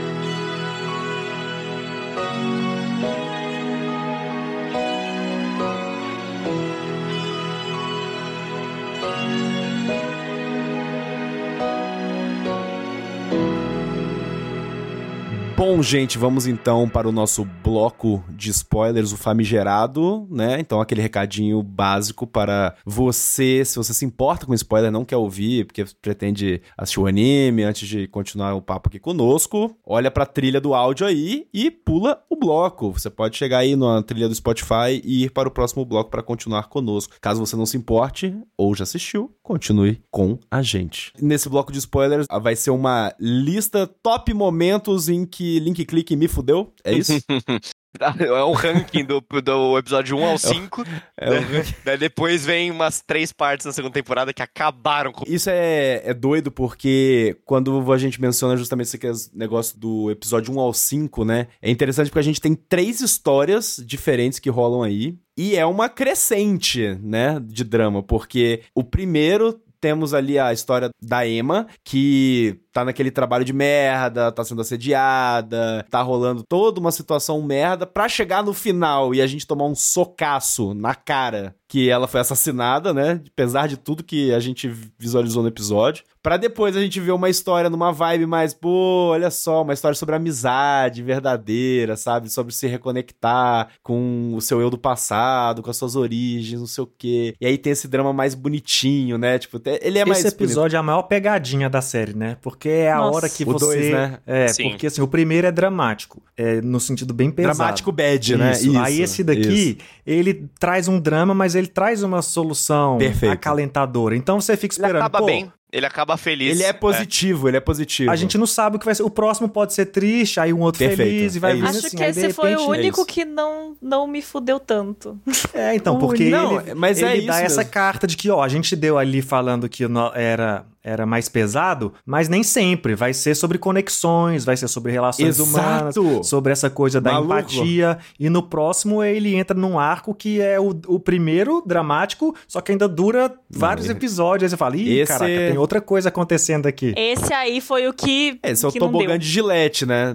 Bom, gente, vamos então para o nosso bloco de spoilers, o famigerado, né? Então, aquele recadinho básico para você, se você se importa com spoiler, não quer ouvir, porque pretende assistir o anime antes de continuar o papo aqui conosco, olha para a trilha do áudio aí e pula o bloco. Você pode chegar aí na trilha do Spotify e ir para o próximo bloco para continuar conosco. Caso você não se importe ou já assistiu, continue com a gente. Nesse bloco de spoilers vai ser uma lista top momentos em que Link Click me fudeu, é isso? É um ranking do episódio 1 ao 5. Daí depois vem umas 3 partes na segunda temporada que acabaram com... Isso é doido porque quando a gente menciona justamente esse negócio do episódio 1 ao 5, né? É interessante porque a gente tem 3 histórias diferentes que rolam aí. E é uma crescente, né, de drama. Porque o primeiro... Temos ali a história da Emma, que tá naquele trabalho de merda, tá sendo assediada, tá rolando toda uma situação merda pra chegar no final e a gente tomar um socaço na cara que ela foi assassinada, né? Apesar de tudo que a gente visualizou no episódio. Pra depois a gente ver uma história numa vibe mais, pô, olha só, uma história sobre amizade verdadeira, sabe? Sobre se reconectar com o seu eu do passado, com as suas origens, não sei o quê. E aí tem esse drama mais bonitinho, né? Tipo, ele é mais Esse episódio bonito. É a maior pegadinha da série, né? Porque é a hora que você... dois, né? Sim. Porque assim, o primeiro é dramático. É no sentido bem pesado. Dramático bad, né? Isso. Aí esse daqui, ele traz um drama, mas ele traz uma solução acalentadora. Então você fica esperando, ele acaba bem. Ele acaba feliz. Ele é positivo, ele é positivo. A gente não sabe o que vai ser. O próximo pode ser triste, aí um outro feliz e vai vindo Acho assim. que esse foi o único que não me fudeu tanto. É, então, porque ele dá isso essa mesmo. carta de que, ó, a gente deu ali falando que era mais pesado, mas nem sempre. Vai ser sobre conexões, vai ser sobre relações humanas, sobre essa coisa da empatia. E no próximo ele entra num arco que é o primeiro dramático, só que ainda dura vários episódios. Aí você fala, ih, caraca, tem outra coisa acontecendo aqui. Esse aí foi o que Esse é o que tobogã de Gillette, né?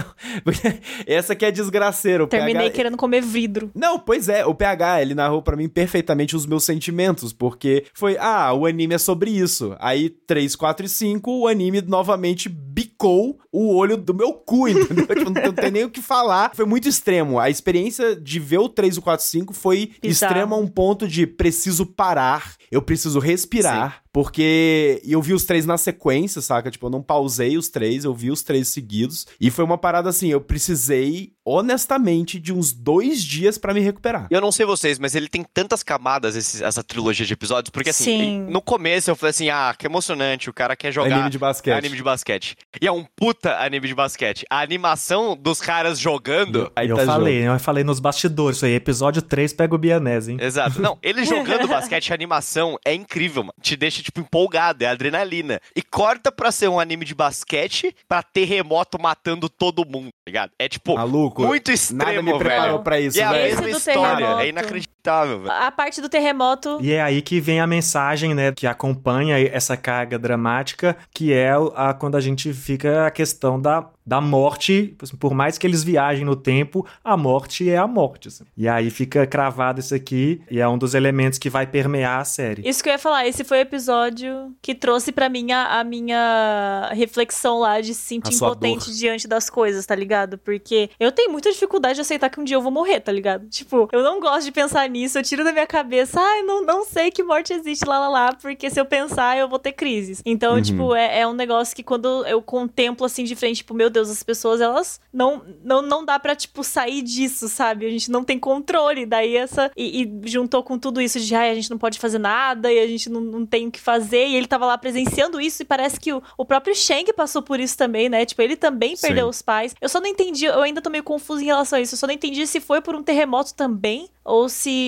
Essa que é desgraceiro. Terminei querendo comer vidro. Não, pois é. O PH, ele narrou pra mim perfeitamente os meus sentimentos, porque foi, o anime é sobre isso. Aí 3, 4 e 5, o anime novamente bicou o olho do meu cu, entendeu? Tipo, não tem nem o que falar. Foi muito extremo. A experiência de ver o 3, o 4 e 5 foi extrema a um ponto de preciso parar, eu preciso respirar. Sim. Porque eu vi os 3 na sequência, saca? Tipo, eu não pausei os 3, eu vi os 3 seguidos. E foi uma parada assim, eu precisei, honestamente, de uns 2 dias pra me recuperar. Eu não sei vocês, mas ele tem tantas camadas, essa trilogia de episódios. Porque assim, no começo eu falei assim, que emocionante, o cara quer jogar anime de basquete. E é um puta anime de basquete. A animação dos caras jogando... Eu falei nos bastidores, isso aí, episódio 3 pega o Bianese, hein? Exato. Não, ele jogando basquete, a animação é incrível, mano. Te deixa, tipo, empolgado, é adrenalina. E corta pra ser um anime de basquete pra terremoto matando todo mundo, tá ligado? É, tipo, maluco, muito extremo, nada me preparou velho. pra isso, e é a velho. mesma história, é inacreditável, velho. A parte do terremoto... E é aí que vem a mensagem, né, que acompanha essa carga dramática, que é quando a gente fica a questão da morte, por mais que eles viajem no tempo, a morte é a morte. Assim. E aí fica cravado isso aqui, e é um dos elementos que vai permear a série. Isso que eu ia falar, esse foi o episódio que trouxe pra mim a minha reflexão lá de se sentir impotente diante das coisas, tá ligado? Porque eu tenho muita dificuldade de aceitar que um dia eu vou morrer, tá ligado? Tipo, eu não gosto de pensar nisso, eu tiro da minha cabeça, não sei que morte existe, porque se eu pensar, eu vou ter crises. Então, tipo, é um negócio que quando eu contemplo assim de frente, tipo, meu Deus, as pessoas, elas não dá pra, tipo, sair disso, sabe? A gente não tem controle, daí e juntou com tudo isso de, a gente não pode fazer nada, e a gente não tem o que fazer, e ele tava lá presenciando isso, e parece que o próprio Shang passou por isso também, né? Tipo, ele também perdeu os pais. Eu só não entendi, eu ainda tô meio confusa em relação a isso, eu só não entendi se foi por um terremoto também, ou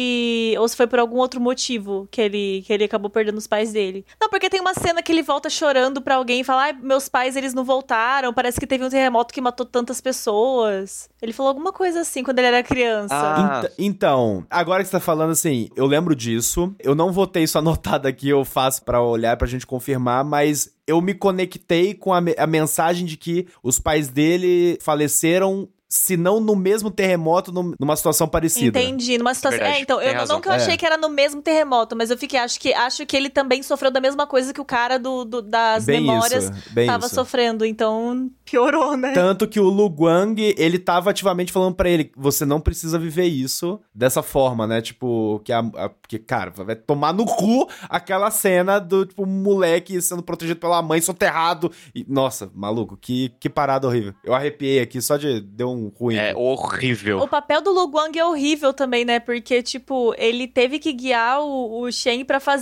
se foi por algum outro motivo que ele acabou perdendo os pais dele. Não, porque tem uma cena que ele volta chorando pra alguém e fala, meus pais, eles não voltaram, parece que teve um terremoto que matou tantas pessoas. Ele falou alguma coisa assim quando ele era criança. Então, agora que você tá falando assim, eu lembro disso, eu não vou ter isso anotado aqui, eu faço pra olhar pra gente confirmar, mas eu me conectei com a mensagem de que os pais dele faleceram, se não no mesmo terremoto, numa situação parecida. Entendi, numa situação... Verdade, então, não que eu achei que era no mesmo terremoto, mas eu fiquei, acho que ele também sofreu da mesma coisa que o cara das bem memórias tava isso. sofrendo, então piorou, né? Tanto que o Lu Guang, ele tava ativamente falando pra ele, você não precisa viver isso dessa forma, né? Tipo, que cara, vai tomar no cu aquela cena do, tipo, moleque sendo protegido pela mãe, soterrado. E, nossa, maluco, que parada horrível. Eu arrepiei aqui só de... Deu um ruim. É horrível. O papel do Lu Guang é horrível também, né? Porque, tipo, ele teve que guiar o Shen pra fazer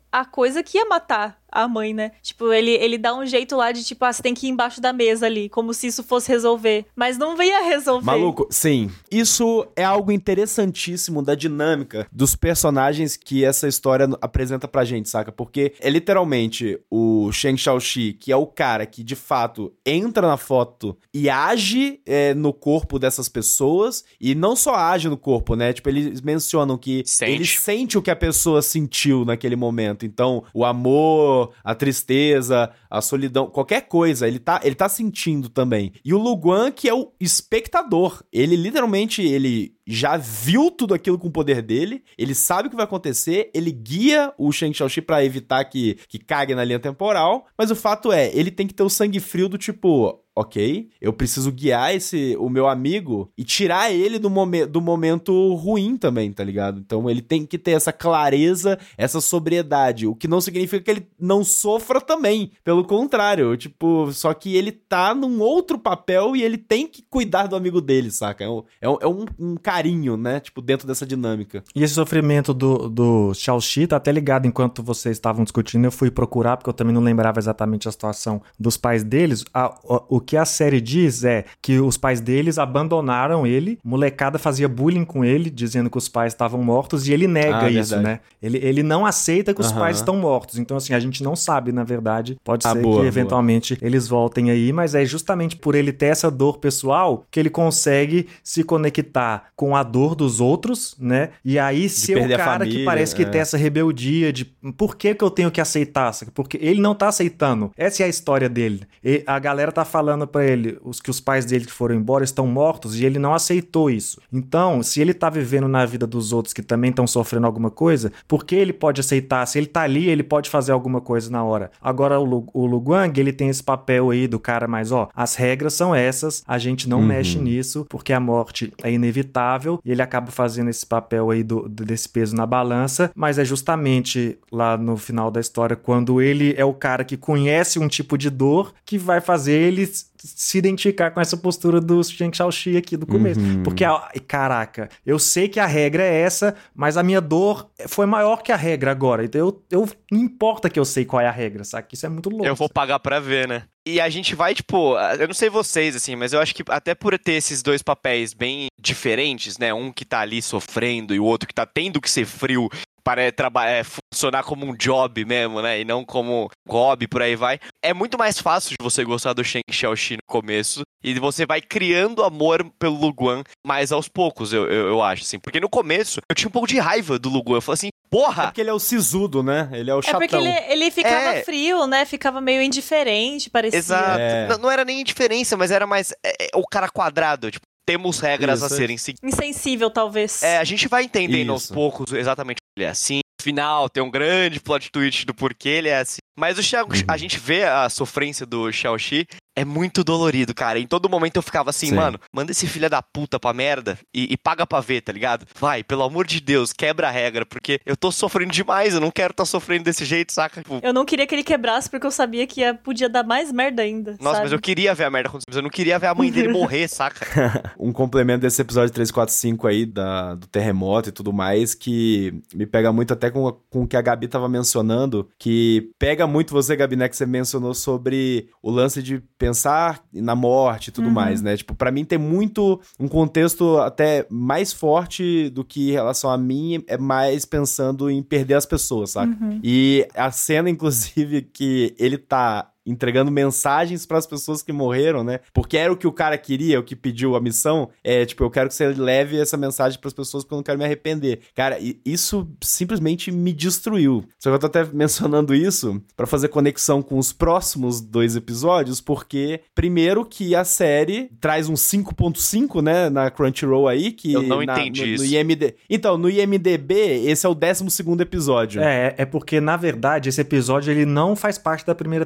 a coisa que ia matar a mãe, né? Tipo, ele dá um jeito lá de, tipo, você tem que ir embaixo da mesa ali, como se isso fosse resolver. Mas não veio a resolver. Maluco, sim. Isso é algo interessantíssimo da dinâmica dos personagens que essa história apresenta pra gente, saca? Porque é literalmente o Shang Xiaoxi, que é o cara que, de fato, entra na foto e age no corpo dessas pessoas, e não só age no corpo, né? Tipo, eles mencionam que ele sente o que a pessoa sentiu naquele momento. Então, o amor, a tristeza, a solidão, qualquer coisa, ele tá sentindo também. E o Lu Guan, que é o espectador, ele literalmente, ele já viu tudo aquilo com o poder dele, ele sabe o que vai acontecer, ele guia o Shang Xiaoxi pra evitar que cague na linha temporal, mas o fato é, ele tem que ter o sangue frio do tipo, ok, eu preciso guiar o meu amigo e tirar ele do momento ruim também, tá ligado? Então ele tem que ter essa clareza, essa sobriedade, o que não significa que ele não sofra também, pelo contrário, tipo, só que ele tá num outro papel e ele tem que cuidar do amigo dele, saca? É um carinho, né? Tipo, dentro dessa dinâmica. E esse sofrimento do Xiaoxi tá até ligado, enquanto vocês estavam discutindo, eu fui procurar, porque eu também não lembrava exatamente a situação dos pais deles. O que a série diz é que os pais deles abandonaram ele, molecada fazia bullying com ele, dizendo que os pais estavam mortos, e ele nega isso, verdade, né? Ele não aceita que os pais estão mortos. Então, assim, a gente não sabe, na verdade. Pode ser que, eventualmente, eles voltem aí, mas é justamente por ele ter essa dor pessoal que ele consegue se conectar com a dor dos outros, né? E aí ser o cara família, que parece que tem essa rebeldia de por que eu tenho que aceitar? Porque ele não tá aceitando. Essa é a história dele. E a galera tá falando pra ele que os pais dele que foram embora estão mortos e ele não aceitou isso. Então, se ele tá vivendo na vida dos outros que também estão sofrendo alguma coisa, por que ele pode aceitar? Se ele tá ali, ele pode fazer alguma coisa na hora. Agora, o Lu Guang, ele tem esse papel aí do cara, mas as regras são essas, a gente não mexe nisso, porque a morte é inevitável, e ele acaba fazendo esse papel aí desse peso na balança, mas é justamente lá no final da história, quando ele é o cara que conhece um tipo de dor, que vai fazer ele se identificar com essa postura do Shang Xiaoxi aqui do começo. Porque, caraca, eu sei que a regra é essa, mas a minha dor foi maior que a regra agora. Então, não importa que eu sei qual é a regra, sabe? Isso é muito louco. Eu vou pagar pra ver, né? E a gente vai, tipo, eu não sei vocês, assim, mas eu acho que até por ter esses dois papéis bem diferentes, né? Um que tá ali sofrendo e o outro que tá tendo que ser frio para funcionar como um job mesmo, né? E não como hobby, por aí vai. É muito mais fácil de você gostar do Shang Xiaoxi no começo. E você vai criando amor pelo Lu Guan mais aos poucos, eu acho, assim. Porque no começo, eu tinha um pouco de raiva do Lu Guan. Eu falei assim, porra! É porque ele é o sisudo, né? Ele é o chatão. É porque ele ficava frio, né? Ficava meio indiferente, parecia. Exato. Não era nem indiferença, mas era mais o cara quadrado, tipo, temos regras a serem seguidas. Insensível, talvez. A gente vai entendendo aos poucos exatamente o que ele é assim. No final, tem um grande plot twist do porquê ele é assim. Mas a gente vê a sofrência do Xiaoxi, é muito dolorido, cara. Em todo momento eu ficava assim, mano, manda esse filho da puta pra merda e paga pra ver, tá ligado? Vai, pelo amor de Deus, quebra a regra, porque eu tô sofrendo demais, eu não quero tá sofrendo desse jeito, saca? Tipo, eu não queria que ele quebrasse, porque eu sabia que podia dar mais merda ainda. Nossa, sabe? Mas eu queria ver a merda acontecer, mas eu não queria ver a mãe dele morrer, saca? Um complemento desse episódio 345 aí, do terremoto e tudo mais, que me pega muito até com o que a Gabi tava mencionando, que pega muito você, Gabi, né, que você mencionou sobre o lance de pensar na morte e tudo mais, né? Tipo, pra mim tem muito um contexto até mais forte do que em relação a mim, é mais pensando em perder as pessoas, saca? E a cena, inclusive, que ele tá entregando mensagens pras pessoas que morreram, né? Porque era o que o cara queria, o que pediu a missão. Tipo, eu quero que você leve essa mensagem pras pessoas porque eu não quero me arrepender. Cara, isso simplesmente me destruiu. Só que eu tô até mencionando isso pra fazer conexão com os próximos 2 episódios, porque, primeiro, que a série traz um 5.5, né? Na Crunchyroll aí, que... Eu não entendi isso. Então, no IMDB, esse é o 12º episódio. É porque, na verdade, esse episódio, ele não faz parte da primeira temporada.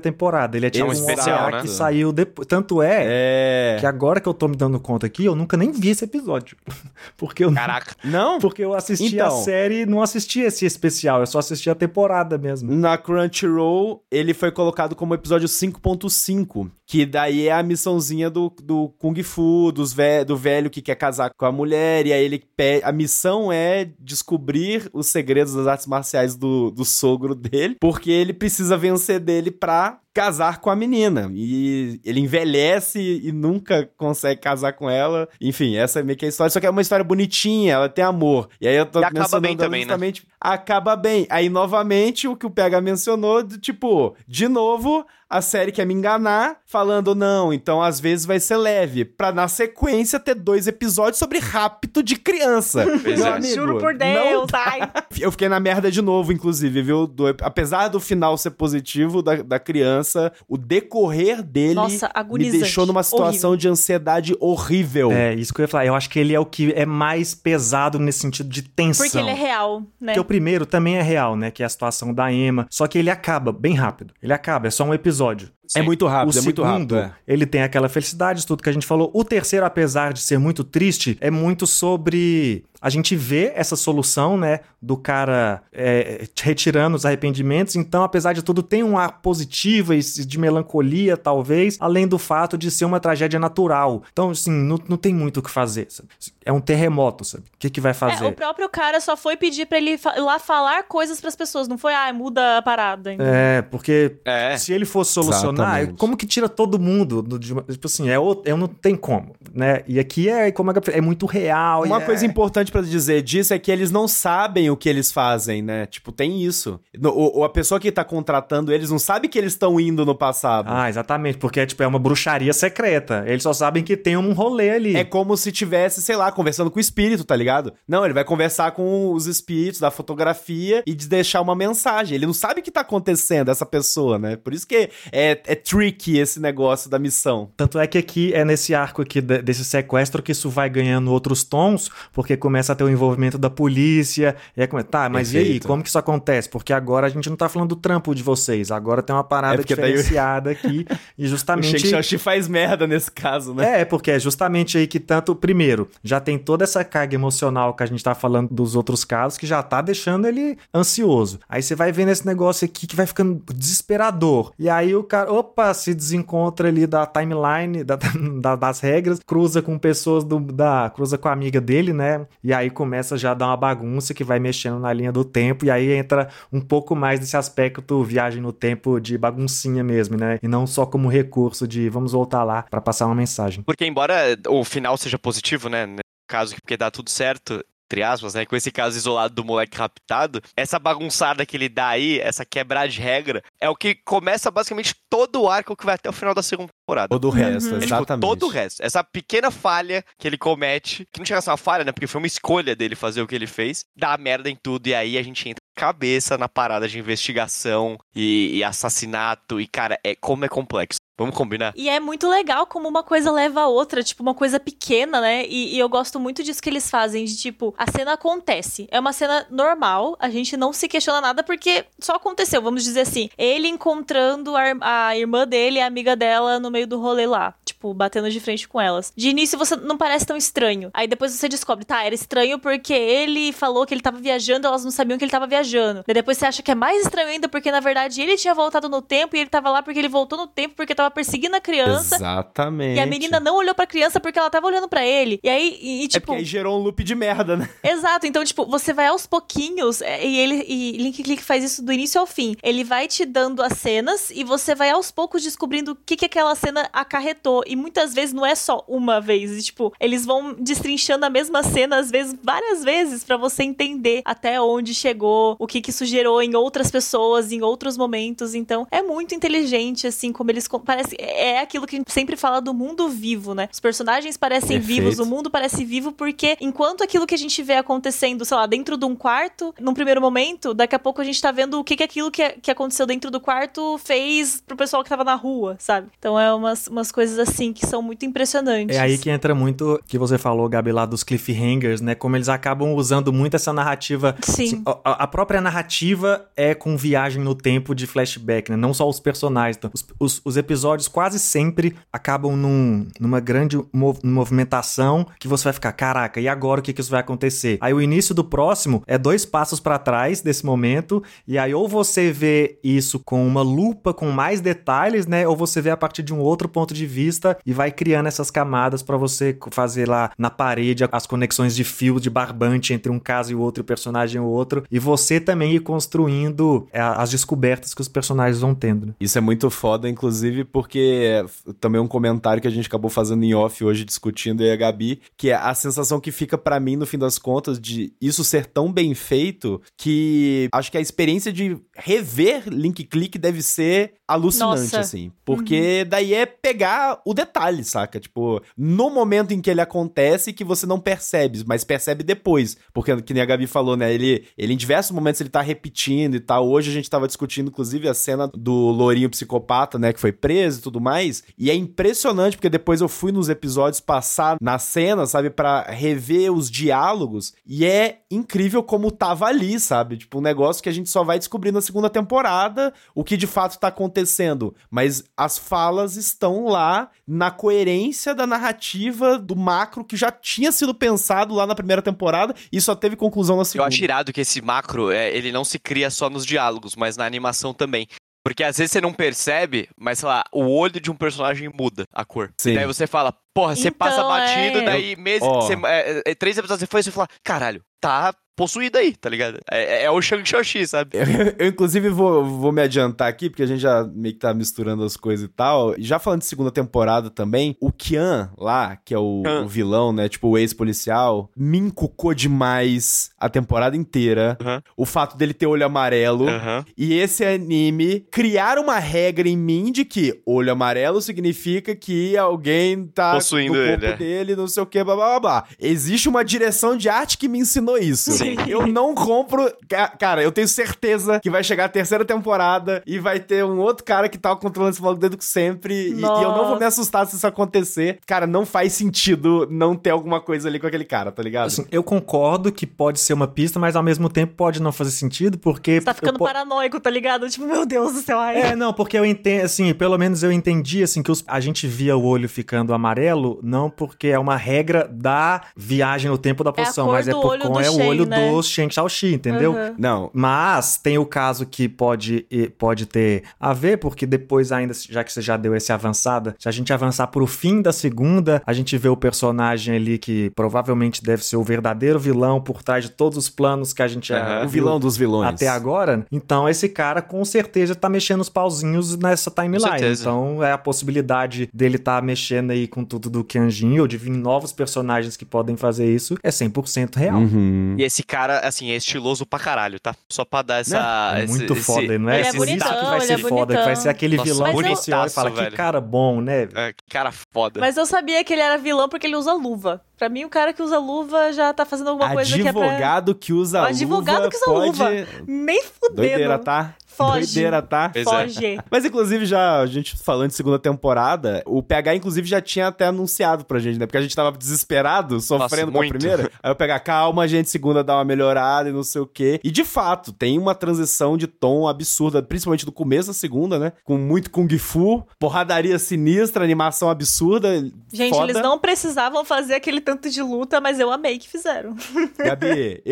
temporada. Ele é tipo um especial, né? Que saiu depois. Tanto que agora que eu tô me dando conta aqui, eu nunca nem vi esse episódio. Porque eu Caraca. Não? Porque eu assisti a série e não assisti esse especial. Eu só assisti a temporada mesmo. Na Crunchyroll, ele foi colocado como episódio 5.5, que daí é a missãozinha do Kung Fu, do velho que quer casar com a mulher, e aí a missão é descobrir os segredos das artes marciais do sogro dele, porque ele precisa vencer dele pra casar com a menina. E ele envelhece e nunca consegue casar com ela. Enfim, essa é meio que a história. Só que é uma história bonitinha, ela tem amor. E aí eu tô mencionando acaba bem também, justamente, né? Acaba bem. Aí, novamente, o que o PH mencionou, tipo, de novo, a série quer me enganar, falando, não, então às vezes vai ser leve, pra na sequência ter 2 episódios sobre rapto de criança. Meu amigo, juro por Deus, ai. Eu fiquei na merda de novo, inclusive, viu? Apesar do final ser positivo da criança, o decorrer dele me deixou numa situação de ansiedade horrível. É, isso que eu ia falar. Eu acho que ele é o que é mais pesado nesse sentido de tensão. Porque ele é real, né? Porque o primeiro também é real, né? Que é a situação da Emma. Só que ele acaba bem rápido. Ele acaba, é só um episódio. Sim. É muito rápido, o segundo, ele tem aquela felicidade, tudo que a gente falou. O terceiro, apesar de ser muito triste, é muito sobre... A gente vê essa solução, né, do cara retirando os arrependimentos. Então, apesar de tudo, tem um ar positivo e de melancolia, talvez, além do fato de ser uma tragédia natural. Então, assim, não tem muito o que fazer, sabe? É um terremoto, sabe? O que vai fazer? O próprio cara só foi pedir pra ele ir lá falar coisas pras pessoas. Não foi, muda a parada. Então. Porque se ele fosse solucionar, como que tira todo mundo? Tipo assim, não tem como, né? E aqui é muito real. Uma coisa importante pra dizer disso é que eles não sabem o que eles fazem, né? Tipo, tem isso. A pessoa que tá contratando eles não sabe que eles estão indo no passado. Exatamente, porque é uma bruxaria secreta. Eles só sabem que tem um rolê ali. É como se tivesse, sei lá, conversando com o espírito, tá ligado? Não, ele vai conversar com os espíritos da fotografia e deixar uma mensagem. Ele não sabe o que tá acontecendo, essa pessoa, né? Por isso que é tricky esse negócio da missão. Tanto é que aqui é nesse arco aqui desse sequestro que isso vai ganhando outros tons, porque começa a ter o envolvimento da polícia. E mas Perfeito. E aí, como que isso acontece? Porque agora a gente não tá falando do trampo de vocês, agora tem uma parada diferenciada aqui e justamente... O Shang-Chi faz merda nesse caso, né? Porque é justamente aí que tanto... Primeiro, já tem toda essa carga emocional que a gente tá falando dos outros casos, que já tá deixando ele ansioso. Aí você vai vendo esse negócio aqui que vai ficando desesperador. E aí o cara, se desencontra ali da timeline, das regras, cruza com pessoas cruza com a amiga dele, né? E aí começa já a dar uma bagunça que vai mexendo na linha do tempo, e aí entra um pouco mais desse aspecto viagem no tempo de baguncinha mesmo, né? E não só como recurso de vamos voltar lá pra passar uma mensagem. Porque embora o final seja positivo, né? No caso, porque dá tudo certo, entre aspas, né? Com esse caso isolado do moleque raptado, essa bagunçada que ele dá aí, essa quebrar de regra, é o que começa basicamente todo o arco que vai até o final da segunda temporada. Todo o resto, exatamente. Tipo, todo o resto. Essa pequena falha que ele comete, que não chega a ser uma falha, né? Porque foi uma escolha dele fazer o que ele fez, dá merda em tudo, e aí a gente entra cabeça na parada de investigação e assassinato, e cara, como é complexo. Vamos combinar? E é muito legal como uma coisa leva a outra, tipo, uma coisa pequena, né? E eu gosto muito disso que eles fazem, de tipo, a cena acontece. É uma cena normal, a gente não se questiona nada porque só aconteceu, vamos dizer assim. Ele encontrando a irmã dele e a amiga dela no meio do rolê lá, tipo, batendo de frente com elas. De início você não parece tão estranho. Aí depois você descobre, era estranho porque ele falou que ele tava viajando, elas não sabiam que ele tava viajando. Daí depois você acha que é mais estranho ainda porque, na verdade, ele tinha voltado no tempo e ele tava lá porque ele voltou no tempo porque tava perseguindo a criança. Exatamente. E a menina não olhou pra criança porque ela tava olhando pra ele. E aí, tipo... porque aí gerou um loop de merda, né? Exato. Então, tipo, você vai aos pouquinhos e Link Click faz isso do início ao fim. Ele vai te dando as cenas e você vai aos poucos descobrindo o que aquela cena acarretou. E muitas vezes não é só uma vez. E, tipo, eles vão destrinchando a mesma cena, às vezes, várias vezes, pra você entender até onde chegou, o que isso gerou em outras pessoas, em outros momentos. Então, é muito inteligente, assim, como eles... Parece, é aquilo que a gente sempre fala do mundo vivo, né? Os personagens parecem vivos, o mundo parece vivo, porque enquanto aquilo que a gente vê acontecendo, sei lá, dentro de um quarto, num primeiro momento, daqui a pouco a gente tá vendo o que aquilo que aconteceu dentro do quarto fez pro pessoal que tava na rua, sabe? Então é umas coisas assim assim, que são muito impressionantes. É aí que entra muito, que você falou, Gabi, lá dos cliffhangers, né? Como eles acabam usando muito essa narrativa. Sim. Assim, a própria narrativa é com viagem no tempo de flashback, né? Não só os personagens. Então, os episódios quase sempre acabam numa grande movimentação que você vai ficar, caraca, e agora o que isso vai acontecer? Aí o início do próximo é 2 passos pra trás desse momento, e aí ou você vê isso com uma lupa, com mais detalhes, né? Ou você vê a partir de um outro ponto de vista e vai criando essas camadas pra você fazer lá na parede as conexões de fio, de barbante entre um caso e o outro, e o personagem e o outro, e você também ir construindo as descobertas que os personagens vão tendo. Né? Isso é muito foda, inclusive, porque também um comentário que a gente acabou fazendo em off hoje, discutindo aí a Gabi, que é a sensação que fica pra mim, no fim das contas, de isso ser tão bem feito, que acho que a experiência de rever Link Click deve ser alucinante, Nossa. assim. Porque daí é pegar o detalhe, saca? Tipo, no momento em que ele acontece, que você não percebe, mas percebe depois. Porque, que nem a Gabi falou, né? Ele em diversos momentos ele tá repetindo e tal. Hoje a gente tava discutindo, inclusive, a cena do lourinho psicopata, né? Que foi preso e tudo mais. E é impressionante, porque depois eu fui nos episódios passar na cena, sabe? Pra rever os diálogos. E é incrível como tava ali, sabe? Tipo, um negócio que a gente só vai descobrir na segunda temporada o que de fato tá acontecendo. Mas as falas estão lá na coerência da narrativa do macro que já tinha sido pensado lá na primeira temporada e só teve conclusão na segunda. Eu acho irado que esse macro, ele não se cria só nos diálogos, mas na animação também. Porque às vezes você não percebe, mas sei lá, o olho de um personagem muda a cor. Sim. E daí você fala, porra, você Então, passa batido, daí meses, 3 episódios depois você fala, caralho, tá possuído aí, tá ligado? É o Shang-Chi, sabe? Eu inclusive, vou me adiantar aqui, porque a gente já meio que tá misturando as coisas e tal. E já falando de segunda temporada também, o Kian lá, que é o vilão, né? Tipo, o ex-policial, me encucou demais a temporada inteira. O fato dele ter olho amarelo. E esse anime criar uma regra em mim de que olho amarelo significa que alguém tá possuindo no corpo ele, dele, não sei o que, blá, blá, blá, blá. Existe uma direção de arte que me ensinou isso. Sim. Eu não compro... Cara, eu tenho certeza que vai chegar a terceira temporada e vai ter um outro cara que tá controlando esse maluco desde sempre. E eu não vou me assustar se isso acontecer. Cara, não faz sentido não ter alguma coisa ali com aquele cara, tá ligado? Assim, eu concordo que pode ser uma pista, mas ao mesmo tempo pode não fazer sentido, porque... Você tá ficando paranoico, tá ligado? Tipo, meu Deus do céu. Ai. Não, porque eu entendo, assim, pelo menos eu entendi, assim, que a gente via o olho ficando amarelo, não porque é uma regra da viagem no tempo da poção, mas é porque é o olho do Shang Xiaoxi, entendeu? Não. Mas tem o caso que pode ter a ver, porque depois ainda, já que você já deu essa avançada, se a gente avançar pro fim da segunda, a gente vê o personagem ali que provavelmente deve ser o verdadeiro vilão por trás de todos os planos que a gente o vilão dos vilões. Até agora. Então esse cara com certeza tá mexendo os pauzinhos nessa timeline. Então é a possibilidade dele tá mexendo aí com tudo do Qianjin ou de vir novos personagens que podem fazer isso é 100% real. E esse cara, assim, é estiloso pra caralho, tá? Só pra dar essa... É muito foda, não é? Ele é bonitão, que vai ser foda, que vai ser aquele vilão que você olha e fala, velho. que cara bom, né? Que cara foda. Mas eu sabia que ele era vilão porque ele usa luva. Pra mim, o cara que usa luva já tá fazendo alguma coisa que é pra... Advogado que usa Advogado que usa luva. Nem fudendo. Doideira, tá? Foge. Doideira, tá? Foge. Mas, inclusive, já a gente falando de segunda temporada, o PH, inclusive, já tinha até anunciado pra gente, né? Porque a gente tava desesperado, sofrendo com a primeira. Aí o PH, calma, gente, segunda dá uma melhorada e não sei o quê. E, de fato, tem uma transição de tom absurda, principalmente do começo da segunda, né? Com muito Kung Fu, porradaria sinistra, animação absurda. Gente, foda. eles não precisavam fazer aquele tanto de luta, mas eu amei que fizeram. Gabi,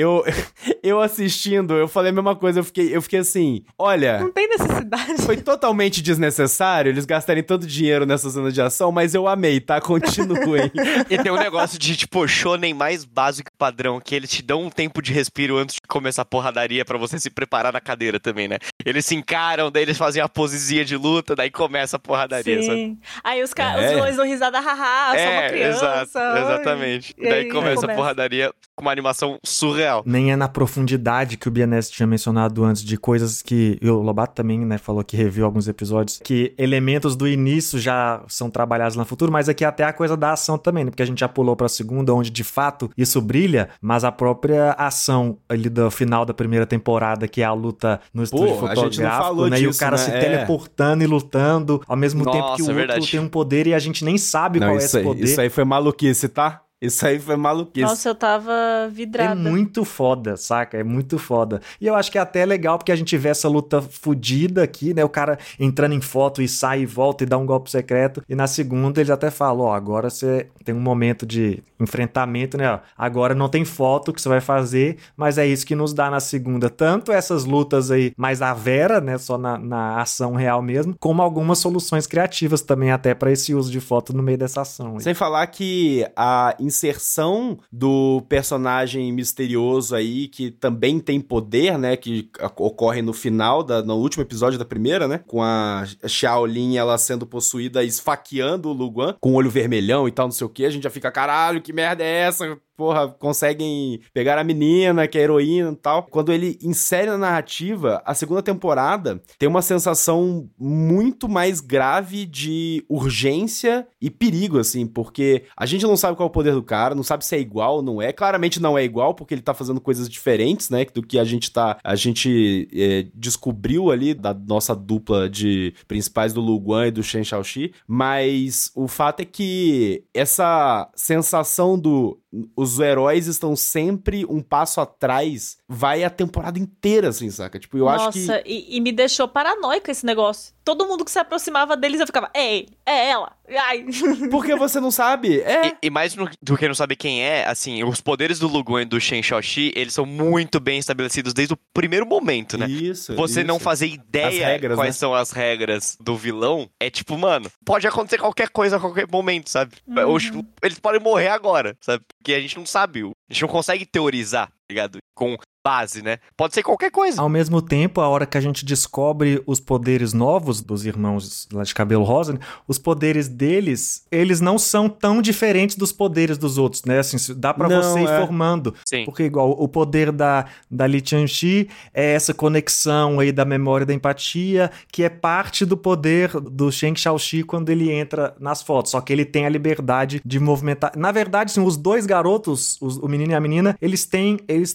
eu assistindo, eu falei a mesma coisa, eu fiquei assim, olha... Não tem necessidade. Foi totalmente desnecessário eles gastarem tanto dinheiro nessa cena de ação, mas eu amei, tá? Continuem. E tem um negócio de, tipo, shonen mais básico e padrão, que eles te dão um tempo de respiro antes de começar a porradaria pra você se preparar na cadeira também, né? Eles se encaram, daí eles fazem a posezinha de luta, daí começa a porradaria, Sim. sabe? Aí os vilões dão risada, haha, só uma criança. Exatamente. Daí começa a porradaria. com uma animação surreal. Nem é na profundidade que o Bianese tinha mencionado antes, de coisas que... E o Lobato também, né, falou que reviu alguns episódios, que elementos do início já são trabalhados no futuro, mas aqui até a coisa da ação também, né? Porque a gente já pulou pra segunda, onde de fato isso brilha, mas a própria ação ali do final da primeira temporada, que é a luta no estúdio fotográfico, a gente não falou né? disso, E o cara se né? teleportando e lutando, ao mesmo tempo que o outro verdade. tem um poder e a gente nem sabe qual é esse poder. Isso aí foi maluquice, tá? Isso aí foi maluquice. Nossa, eu tava vidrada. É muito foda, saca? É muito foda. E eu acho que é até legal porque a gente vê essa luta fodida aqui, né? O cara entrando em foto e sai e volta e dá um golpe secreto. E na segunda eles até falam, ó, agora você tem um momento de enfrentamento, né? Ó, agora não tem foto que você vai fazer, mas é isso que nos dá na segunda. Tanto essas lutas aí mais à vera, né? Só na ação real mesmo, como algumas soluções criativas também até pra esse uso de foto no meio dessa ação. Aí. Sem falar que a inserção do personagem misterioso aí, que também tem poder, né, que ocorre no final, no último episódio da primeira, né, com a Xiaolin, ela sendo possuída, esfaqueando o Lu Guan, com o olho vermelhão e tal, não sei o que, a gente já fica, caralho, que merda é essa? Porra, conseguem pegar a menina, que é a heroína e tal. Quando ele insere na narrativa, a segunda temporada tem uma sensação muito mais grave de urgência e perigo, assim, porque a gente não sabe qual é o poder do cara, não sabe se é igual ou não é. Claramente não é igual, porque ele tá fazendo coisas diferentes, né, do que a gente descobriu ali da nossa dupla de principais do Lu Guan e do Shen Shaoxi, mas o fato é que essa sensação os heróis estão sempre um passo atrás, vai a temporada inteira, assim, saca? Tipo, eu acho que... Nossa, e me deixou paranoica esse negócio. Todo mundo que se aproximava deles, eu ficava, é ele, é ela, ai. Porque você não sabe, E mais do que não saber quem é, assim, os poderes do Lu Guan e do Shen Shaoxi, eles são muito bem estabelecidos desde o primeiro momento, né? Isso, Você não fazer ideia regras, quais né? são as regras do vilão, é tipo, mano, pode acontecer qualquer coisa a qualquer momento, sabe? Eles podem morrer agora, sabe? Porque a gente não sabe, a gente não consegue teorizar, tá ligado? Com base, né? Pode ser qualquer coisa. Ao mesmo tempo, a hora que a gente descobre os poderes novos dos irmãos lá de cabelo rosa, né? Os poderes deles, eles não são tão diferentes dos poderes dos outros, né? Assim, dá pra você ir formando. Sim. Porque igual o poder da Li Qianxi é essa conexão aí da memória da empatia, que é parte do poder do Shen Shaoxi quando ele entra nas fotos. Só que ele tem a liberdade de movimentar. Na verdade, assim, os dois garotos, o menino e a menina, eles têm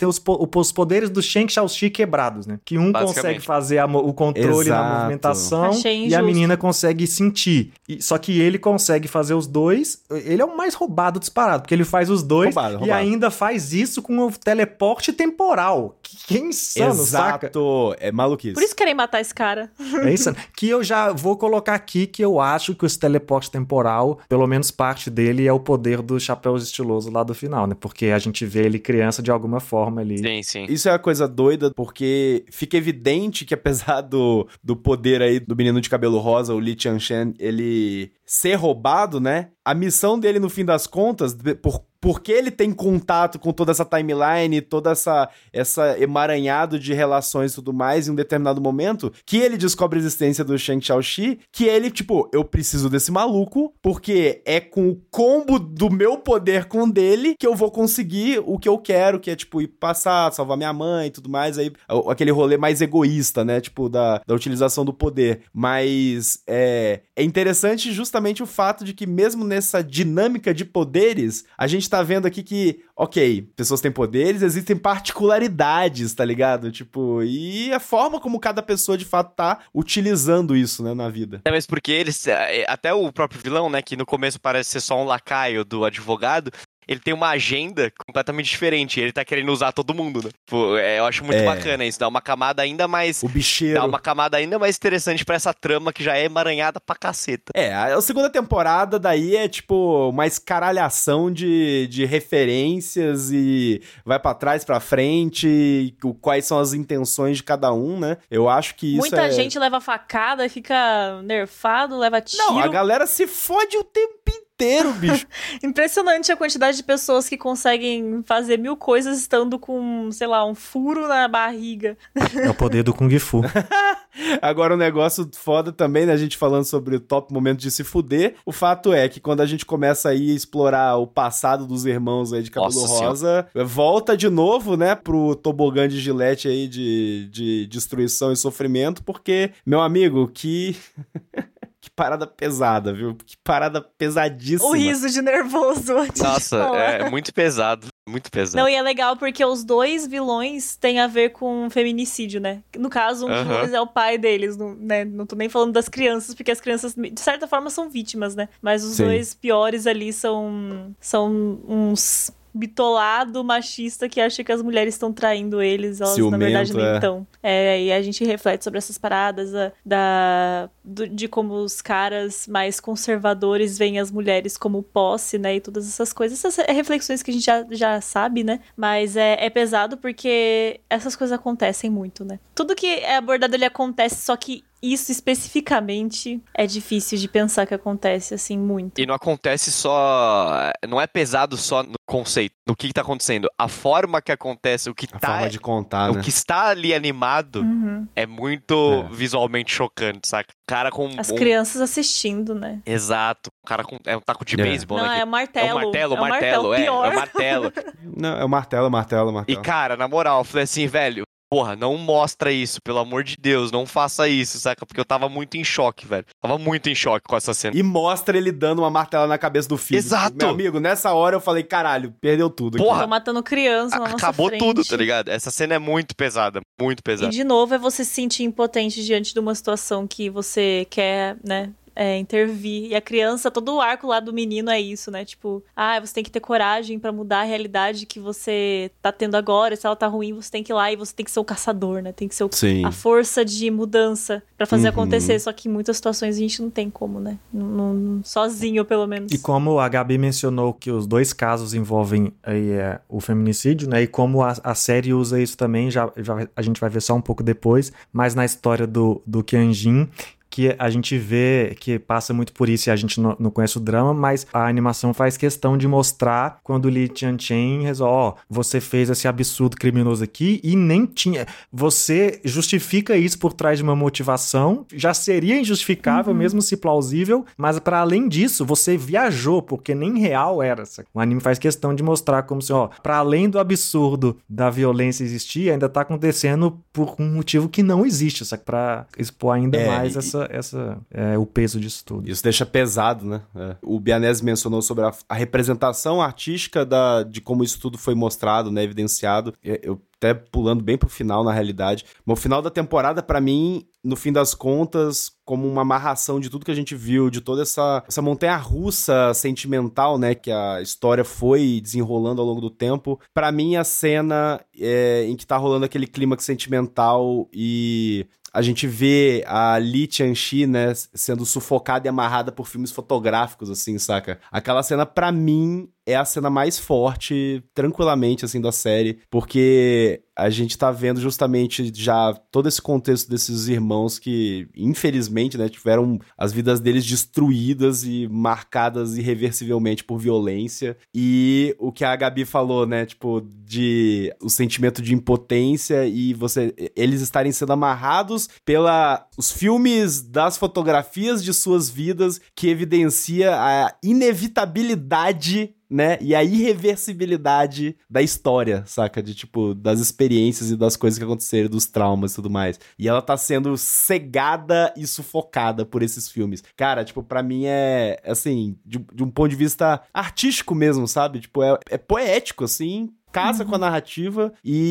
os poderes do Shen Shaoxi quebrados, né? Que um consegue fazer o controle na movimentação e a menina consegue sentir. Só que ele consegue fazer os dois. Ele é o mais roubado disparado, porque ele faz os dois e ainda faz isso com o teleporte temporal. Que é insano, saca? É maluquice. Por isso querem matar esse cara. É insano. Que eu já vou colocar aqui que eu acho que esse teleporte temporal, pelo menos parte dele, é o poder do Chapéu Estiloso lá do final, né? Porque a gente vê ele criança de alguma forma ali. Sim, sim. Isso é uma coisa doida, porque fica evidente que apesar do poder aí do menino de cabelo rosa, o Li Qianshen, ele ser roubado, né? A missão dele, no fim das contas, porque ele tem contato com toda essa timeline, toda essa emaranhado de relações e tudo mais, em um determinado momento, que ele descobre a existência do Shen Shaoxi, que ele, tipo, eu preciso desse maluco, porque é com o combo do meu poder com dele que eu vou conseguir o que eu quero, que é, tipo, ir passar, salvar minha mãe e tudo mais, aí aquele rolê mais egoísta, né, tipo, da utilização do poder. Mas é interessante justamente o fato de que mesmo nessa dinâmica de poderes, a gente tá vendo aqui que, ok, pessoas têm poderes, existem particularidades, tá ligado? Tipo, e a forma como cada pessoa de fato tá utilizando isso, né, na vida. É, mas porque eles, até o próprio vilão, né, que no começo parece ser só um lacaio do advogado, ele tem uma agenda completamente diferente. Ele tá querendo usar todo mundo, né? Pô, eu acho muito bacana isso. Dá uma camada ainda mais... O bicheiro. Dá uma camada ainda mais interessante pra essa trama que já é emaranhada pra caceta. A segunda temporada daí é, tipo, uma escaralhação de referências e vai pra trás, pra frente, quais são as intenções de cada um, né? Eu acho que isso Muita gente leva facada, fica nerfado, leva tiro. Não, a galera se fode o tempo inteiro, inteiro, bicho. Impressionante a quantidade de pessoas que conseguem fazer 1000 coisas estando com, sei lá, um furo na barriga. É o poder do Kung Fu. Agora, um negócio foda também, né? A gente falando sobre o top momento de se fuder. O fato é que quando a gente começa aí a explorar o passado dos irmãos aí de cabelo rosa, volta de novo, né, pro tobogã de Gillette aí de destruição e sofrimento, porque, meu amigo, que parada pesada, viu? Que parada pesadíssima. O riso de nervoso. Nossa, é muito pesado. Muito pesado. Não, e é legal porque os dois vilões têm a ver com feminicídio, né? No caso, um dos vilões é o pai deles, né? Não tô nem falando das crianças, porque as crianças, de certa forma, são vítimas, né? Mas os dois piores ali são uns bitolado machista que acha que as mulheres estão traindo eles, elas ciumento, na verdade nem estão. E a gente reflete sobre essas paradas de como os caras mais conservadores veem as mulheres como posse, né, e todas essas coisas, essas reflexões que a gente já sabe, né, mas é pesado porque essas coisas acontecem muito, né. Tudo que é abordado ali acontece, só que isso especificamente é difícil de pensar que acontece, assim, muito. E não acontece só... Não é pesado só no conceito, no que tá acontecendo. A forma que acontece, forma de contar, o que está ali animado é muito visualmente chocante, saca? Cara com... As crianças assistindo, né? Exato. O cara com... É um taco de beisebol, né? Não, é o martelo. É o martelo. É o martelo. Não, é o martelo. E, cara, na moral, eu falei assim, velho, porra, não mostra isso, pelo amor de Deus, não faça isso, saca? Porque eu tava muito em choque, velho. Tava muito em choque com essa cena. E mostra ele dando uma martela na cabeça do filho. Exato! Meu amigo, nessa hora eu falei, caralho, perdeu tudo. Porra! Tô matando criança na nossa acabou frente. tudo, tá ligado? Essa cena é muito pesada, muito pesada. E de novo é você se sentir impotente diante de uma situação que você quer, né, intervir. E a criança, todo o arco lá do menino é isso, né? Tipo, você tem que ter coragem pra mudar a realidade que você tá tendo agora. Se ela tá ruim, você tem que ir lá e você tem que ser o caçador, né? Tem que ser a força de mudança pra fazer acontecer. Só que em muitas situações a gente não tem como, né? Sozinho, pelo menos. E como a Gabi mencionou que os dois casos envolvem aí, o feminicídio, né? E como a série usa isso também, já a gente vai ver só um pouco depois, mas na história do Qianjin, que a gente vê que passa muito por isso e a gente não conhece o drama, mas a animação faz questão de mostrar quando o Li Tianchen resolve, você fez esse absurdo criminoso aqui e nem tinha... Você justifica isso por trás de uma motivação, já seria injustificável, mesmo se plausível, mas para além disso, você viajou, porque nem real era. O anime faz questão de mostrar como se, para além do absurdo da violência existir, ainda tá acontecendo por um motivo que não existe, sabe? Pra expor ainda mais o peso disso tudo. Isso deixa pesado, né? O Bianese mencionou sobre a representação artística de como isso tudo foi mostrado, né? Evidenciado. Eu até pulando bem pro final, na realidade. Mas o final da temporada, pra mim, no fim das contas, como uma amarração de tudo que a gente viu, de toda essa montanha-russa sentimental, né? Que a história foi desenrolando ao longo do tempo. Pra mim, a cena em que tá rolando aquele clímax sentimental e... a gente vê a Li Tianxi, né, sendo sufocada e amarrada por filmes fotográficos, assim, saca? Aquela cena, pra mim, é a cena mais forte, tranquilamente, assim, da série, porque a gente tá vendo justamente já todo esse contexto desses irmãos que, infelizmente, né, tiveram as vidas deles destruídas e marcadas irreversivelmente por violência. E o que a Gabi falou, né, tipo, o sentimento de impotência e eles estarem sendo amarrados os filmes das fotografias de suas vidas que evidencia a inevitabilidade, né, e a irreversibilidade da história, saca? De, tipo, das experiências e das coisas que aconteceram, dos traumas e tudo mais. E ela tá sendo cegada e sufocada por esses filmes. Cara, tipo, pra mim assim, de um ponto de vista artístico mesmo, sabe? Tipo, é poético, assim, casa com a narrativa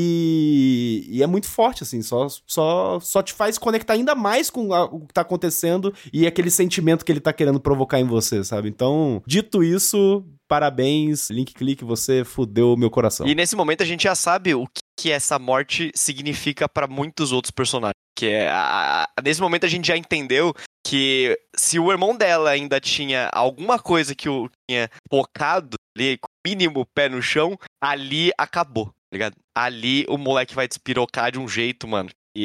e é muito forte, assim, só te faz conectar ainda mais com o que tá acontecendo e aquele sentimento que ele tá querendo provocar em você, sabe? Então, dito isso, parabéns, Link Click, você fudeu o meu coração. E nesse momento a gente já sabe o que essa morte significa pra muitos outros personagens, que nesse momento a gente já entendeu que se o irmão dela ainda tinha alguma coisa que o tinha focado ali, com o mínimo pé no chão, ali acabou, tá ligado? Ali o moleque vai despirocar de um jeito, mano, e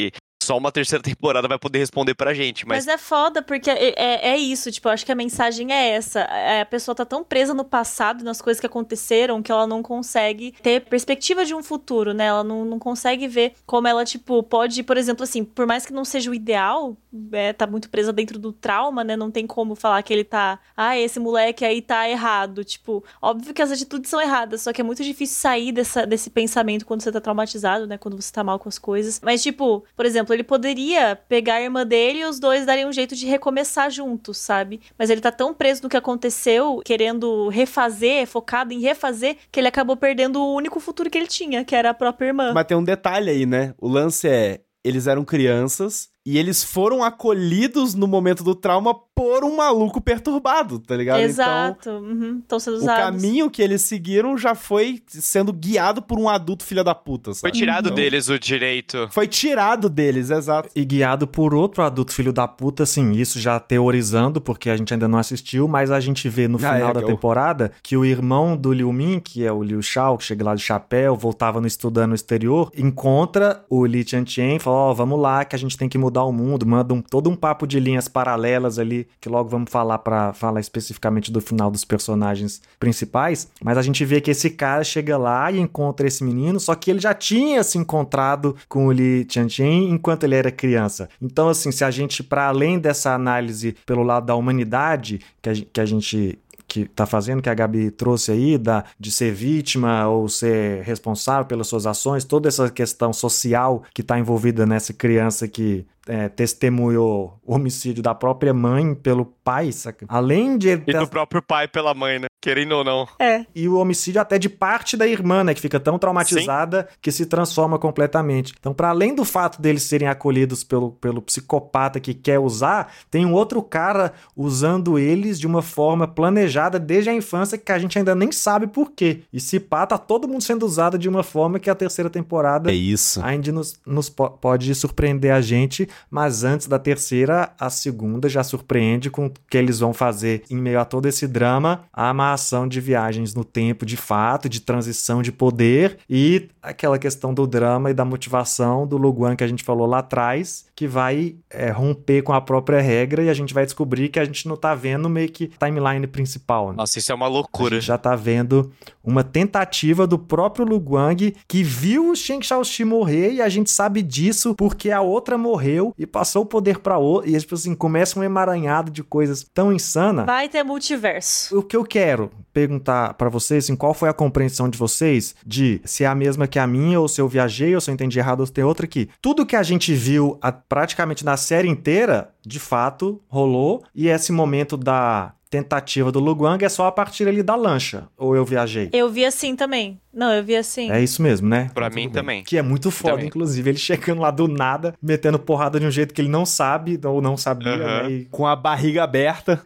só uma terceira temporada vai poder responder pra gente. Mas é foda, porque é isso, tipo, eu acho que a mensagem é essa. A pessoa tá tão presa no passado, nas coisas que aconteceram, que ela não consegue ter perspectiva de um futuro, né? Ela não consegue ver como ela, tipo, pode, por exemplo, assim, por mais que não seja o ideal, tá muito presa dentro do trauma, né? Não tem como falar que ele tá, esse moleque aí tá errado. Tipo, óbvio que as atitudes são erradas, só que é muito difícil sair desse pensamento quando você tá traumatizado, né? Quando você tá mal com as coisas. Mas, tipo, por exemplo, ele poderia pegar a irmã dele e os dois darem um jeito de recomeçar juntos, sabe? Mas ele tá tão preso no que aconteceu, querendo refazer, focado em refazer, que ele acabou perdendo o único futuro que ele tinha, que era a própria irmã. Mas tem um detalhe aí, né? O lance é, eles eram crianças e eles foram acolhidos no momento do trauma por um maluco perturbado, tá ligado? Exato. Então, estão sendo o usados. caminho que eles seguiram já foi sendo guiado por um adulto filho da puta, sabe? Foi tirado deles o direito. Foi tirado deles, exato. E guiado por outro adulto filho da puta, assim, isso já teorizando, porque a gente ainda não assistiu, mas a gente vê no final da temporada que o irmão do Liu Min, que é o Liu Shao, que chega lá de chapéu, voltava estudando no exterior, encontra o Li Qianqian e fala, vamos lá que a gente tem que mudar o mundo, manda todo um papo de linhas paralelas ali, que logo vamos falar para falar especificamente do final dos personagens principais, mas a gente vê que esse cara chega lá e encontra esse menino, só que ele já tinha se encontrado com o Li Qianqian enquanto ele era criança. Então, assim, se a gente, para além dessa análise pelo lado da humanidade, que a gente que tá fazendo, que a Gabi trouxe aí, de ser vítima ou ser responsável pelas suas ações, toda essa questão social que tá envolvida nessa criança que testemunhou o homicídio da própria mãe pelo pai, saca? Além de... E do próprio pai pela mãe, né? Querendo ou não. E o homicídio até de parte da irmã, né? Que fica tão traumatizada que se transforma completamente. Então, para além do fato deles serem acolhidos pelo psicopata que quer usar, tem um outro cara usando eles de uma forma planejada desde a infância que a gente ainda nem sabe por quê. E se pá, tá todo mundo sendo usado de uma forma que a terceira temporada ainda nos pode surpreender a gente. Mas antes da terceira, a segunda já surpreende com o que eles vão fazer em meio a todo esse drama, a amarração de viagens no tempo de fato, de transição de poder e aquela questão do drama e da motivação do Lu Guang que a gente falou lá atrás, que vai romper com a própria regra e a gente vai descobrir que a gente não tá vendo meio que timeline principal. Né? Nossa, isso é uma loucura. A gente já tá vendo uma tentativa do próprio Lu Guang que viu o Shang Xiaoxi morrer e a gente sabe disso porque a outra morreu e passou o poder pra outra e tipo assim, começa um emaranhado de coisas tão insana. Vai ter multiverso. O que eu quero perguntar pra vocês, assim, qual foi a compreensão de vocês de se é a mesma que a minha, ou se eu viajei, ou se eu entendi errado, ou se tem outra aqui. Tudo que a gente viu praticamente na série inteira, de fato, rolou, e esse momento da tentativa do Lu Guang é só a partir ali da lancha, ou eu viajei? Eu vi assim também. Não, eu vi assim. É isso mesmo, né? Pra mim também. Que é muito foda, também. Inclusive, ele chegando lá do nada, metendo porrada de um jeito que ele não sabe, ou não sabia, né? E... com a barriga aberta.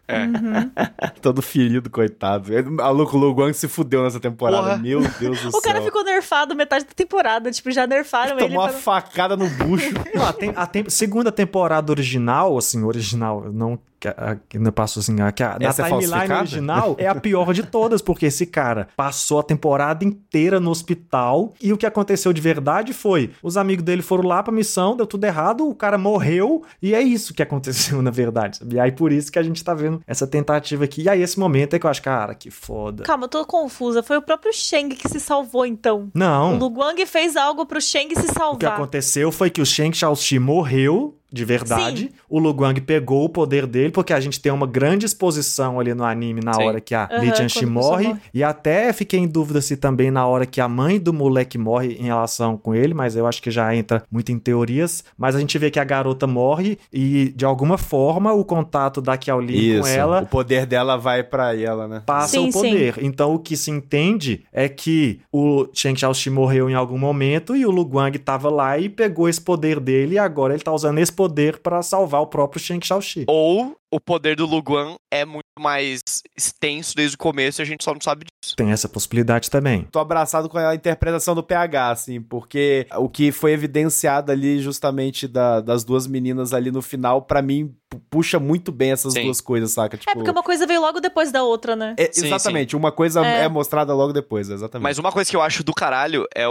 Todo ferido, coitado. O Lu Guang se fudeu nessa temporada. Porra. Meu Deus do céu. O cara ficou nerfado metade da temporada. Tipo, já nerfaram ele. Tomou uma facada no bucho. Não, segunda temporada original, não que não passou assim, na timeline original é a pior de todas, porque esse cara passou a temporada inteira no hospital e o que aconteceu de verdade foi, os amigos dele foram lá pra missão, deu tudo errado, o cara morreu e é isso que aconteceu na verdade, sabe? E aí por isso que a gente tá vendo essa tentativa aqui, e aí esse momento é que eu acho, cara, que foda. Calma, eu tô confusa, foi o próprio Shang que se salvou então? Não. O Lu Guang fez algo pro Shang se salvar. O que aconteceu foi que o Shang Xiaoxi morreu de verdade. Sim. O Lu Guang pegou o poder dele, porque a gente tem uma grande exposição ali no anime na hora que a Li Qianxi morre. E até fiquei em dúvida se também na hora que a mãe do moleque morre em relação com ele, mas eu acho que já entra muito em teorias. Mas a gente vê que a garota morre e, de alguma forma, o contato da Qiao Li com ela... o poder dela vai pra ela, né? Passa o poder. Sim. Então, o que se entende é que o Shang Xiaoxi morreu em algum momento e o Lu Guang tava lá e pegou esse poder dele e agora ele tá usando esse poder para salvar o próprio Shang Xiaoxi. Ou o poder do Luguan é muito mais extenso desde o começo e a gente só não sabe disso. Tem essa possibilidade também. Tô abraçado com a interpretação do PH, assim, porque o que foi evidenciado ali justamente das duas meninas ali no final, pra mim, puxa muito bem essas duas coisas, saca? Tipo... porque uma coisa veio logo depois da outra, né? Exatamente, uma coisa é mostrada logo depois, exatamente. Mas uma coisa que eu acho do caralho é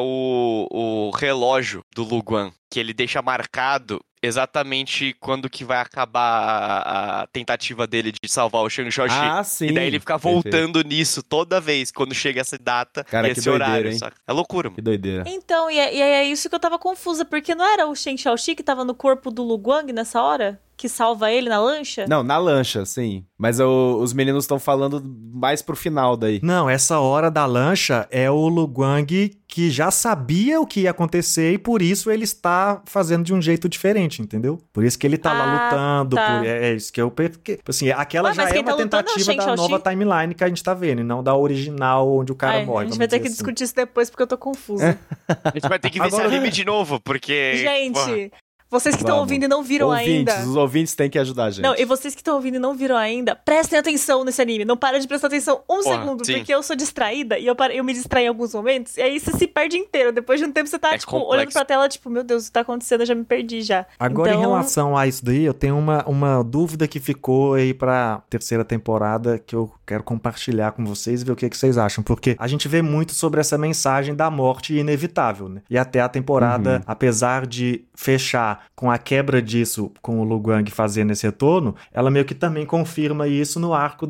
o relógio do Luguan, que ele deixa marcado exatamente quando que vai acabar a tentativa dele de salvar o Shang-Chi. Ah, sim. E daí ele fica voltando nisso toda vez, quando chega essa data e esse horário, saca? É loucura, mano. Que doideira. Então, e é isso que eu tava confusa, porque não era o Shen Xiaoxi que tava no corpo do Lu Guang nessa hora? Que salva ele na lancha? Não, na lancha, sim. Mas os meninos estão falando mais pro final daí. Não, essa hora da lancha é o Lu Guang que já sabia o que ia acontecer e por isso ele está fazendo de um jeito diferente, entendeu? Por isso que ele tá lá lutando. Tá. É isso que eu... Porque, assim, aquela já é uma tentativa da nova timeline que a gente tá vendo, e não da original onde o cara morre. A gente vai ter que discutir isso depois porque eu tô confusa. A gente vai ter que ver esse anime de novo, porque... Gente... Vocês que estão ouvindo e não viram ainda... Os ouvintes têm que ajudar a gente. Não, e vocês que estão ouvindo e não viram ainda, prestem atenção nesse anime. Não para de prestar atenção segundo, sim. porque eu sou distraída e eu me distraio em alguns momentos, e aí você se perde inteiro. Depois de um tempo você tá, olhando pra tela, meu Deus, o que tá acontecendo? Eu já me perdi já. Agora, então... em relação a isso daí, eu tenho uma dúvida que ficou aí pra terceira temporada que eu quero compartilhar com vocês e ver o que vocês acham. Porque a gente vê muito sobre essa mensagem da morte inevitável, né? E até a temporada, apesar de fechar com a quebra disso, com o Lu Guang fazendo esse retorno, ela meio que também confirma isso no arco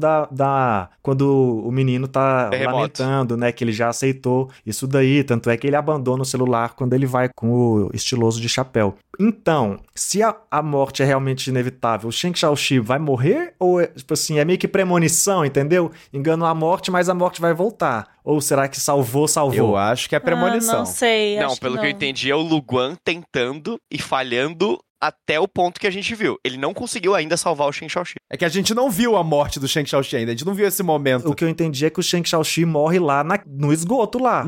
quando o menino tá lamentando, né, que ele já aceitou isso daí, tanto é que ele abandona o celular quando ele vai com o estiloso de chapéu. Então, se a morte é realmente inevitável, o Shang Xiaoxi vai morrer? Ou, tipo assim, é meio que premonição, entendeu? Enganou a morte, mas a morte vai voltar. Ou será que salvou? Eu acho que é premonição. Não sei, Não, pelo que eu entendi, é o Lu Guang tentando e falhando até o ponto que a gente viu. Ele não conseguiu ainda salvar o Shang Xiaoxi. É que a gente não viu a morte do Shang Xiaoxi ainda, a gente não viu esse momento. O que eu entendi é que o Shang Xiaoxi morre lá no esgoto lá.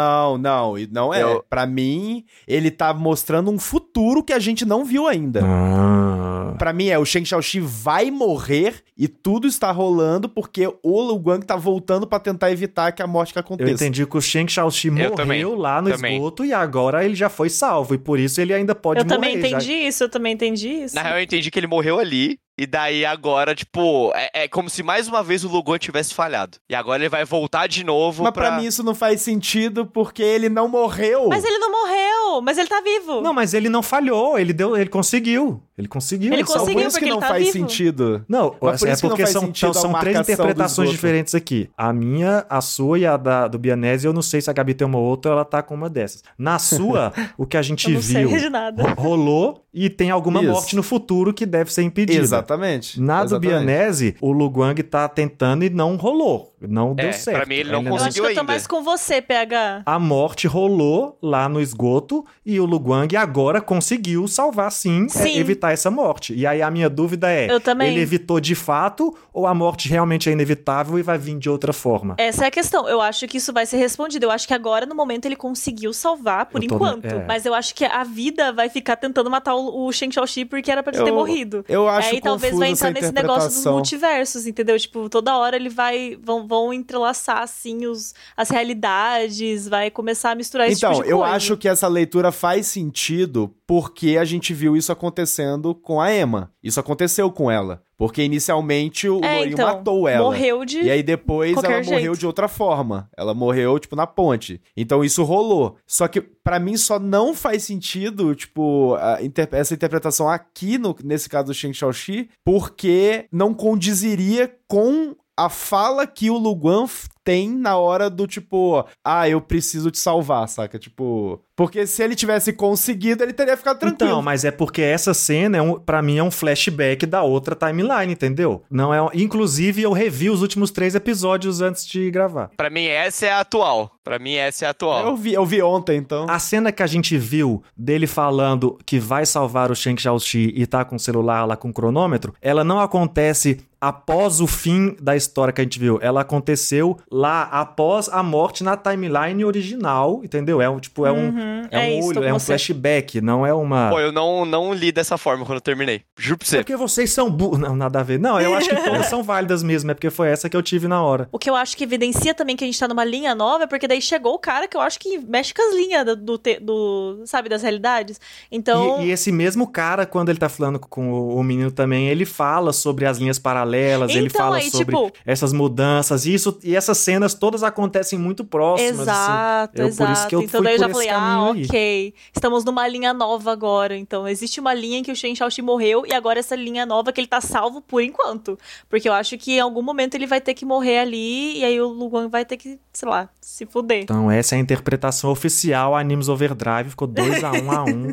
Não é. Pra mim, ele tá mostrando um futuro que a gente não viu ainda. Pra mim o Shang Xiaoxi vai morrer e tudo está rolando porque o Lu Guang tá voltando pra tentar evitar que a morte aconteça. Eu entendi que o Shang Xiaoxi morreu lá no esgoto e agora ele já foi salvo e por isso ele ainda pode morrer. Eu também entendi isso. Na real, eu entendi que ele morreu ali. E daí agora, tipo, é como se mais uma vez o Lu Guang tivesse falhado. E agora ele vai voltar de novo. Mas pra mim isso não faz sentido porque ele não morreu. Mas ele não morreu, mas ele tá vivo. Não, mas ele não falhou, ele conseguiu. Ele conseguiu. Ele conseguiu por isso porque que não ele tá faz vivo. sentido. Não, mas é porque são três interpretações diferentes aqui. A minha, a sua e a do Bianese, eu não sei se a Gabi tem uma outra ou ela tá com uma dessas. Na sua, o que a gente eu não viu sei de nada. rolou e tem alguma morte no futuro que deve ser impedida. Exatamente. Na do Bianese, o Lu Guang tá tentando e não rolou. Não deu certo. Pra mim ele não conseguiu ainda. Eu acho que eu tô ainda. mais com você, PH. A morte rolou lá no esgoto e o Lu Guang agora conseguiu salvar sim. Evitar essa morte. E aí a minha dúvida é, ele evitou de fato ou a morte realmente é inevitável e vai vir de outra forma? Essa é a questão. Eu acho que isso vai ser respondido. Eu acho que agora, no momento, ele conseguiu salvar por enquanto. Mas eu acho que a vida vai ficar tentando matar o Shang Xiaoxi porque era pra ele ter morrido. Eu acho aí talvez vai entrar nesse negócio dos multiversos, entendeu? Tipo, toda hora ele vão entrelaçar, assim, as realidades, vai começar a misturar esse tipo de coisa. Então, eu acho que essa leitura faz sentido porque a gente viu isso acontecendo com a Emma. Isso aconteceu com ela. Porque inicialmente o Lourinho matou ela. Morreu de... E aí depois ela morreu jeito. de outra forma. Ela morreu, tipo, na ponte. Então isso rolou. Só que pra mim só não faz sentido, tipo, essa interpretação aqui, nesse caso do Shang Xiaoxi, porque não condiziria com a fala que o Lu Guang tem na hora do tipo, eu preciso te salvar, saca? Tipo, porque se ele tivesse conseguido, ele teria ficado tranquilo. Então, mas é porque essa cena, pra mim, é um flashback da outra timeline, entendeu? Não é. Inclusive, eu revi os últimos 3 episódios antes de gravar. Pra mim, essa é a atual. Eu vi ontem, então. A cena que a gente viu dele falando que vai salvar o Shang Xiaoxi e tá com o celular lá com o cronômetro, ela não acontece após o fim da história que a gente viu. Ela aconteceu lá após a morte na timeline original, entendeu? É um flashback, não é uma... Pô, eu não li dessa forma quando eu terminei. Juro pra você. É porque vocês são burros. Não, nada a ver. Não, eu acho que todas são válidas mesmo, é porque foi essa que eu tive na hora. O que eu acho que evidencia também que a gente tá numa linha nova é porque daí chegou o cara que eu acho que mexe com as linhas sabe, das realidades. Então... E esse mesmo cara, quando ele tá falando com o menino também, ele fala sobre as linhas paralelas, então, ele fala aí, sobre essas mudanças, e essas cenas todas acontecem muito próximas. Exato, assim. exato. Por isso que eu então fui daí eu já por falei, esse caminho aí. Ok, estamos numa linha nova agora. Então existe uma linha em que o Shen Shaoxi morreu e agora essa linha nova que ele tá salvo por enquanto. Porque eu acho que em algum momento ele vai ter que morrer ali e aí o Luguang vai ter que, sei lá, se fuder. Então essa é a interpretação oficial, Animes Overdrive, ficou 2-1.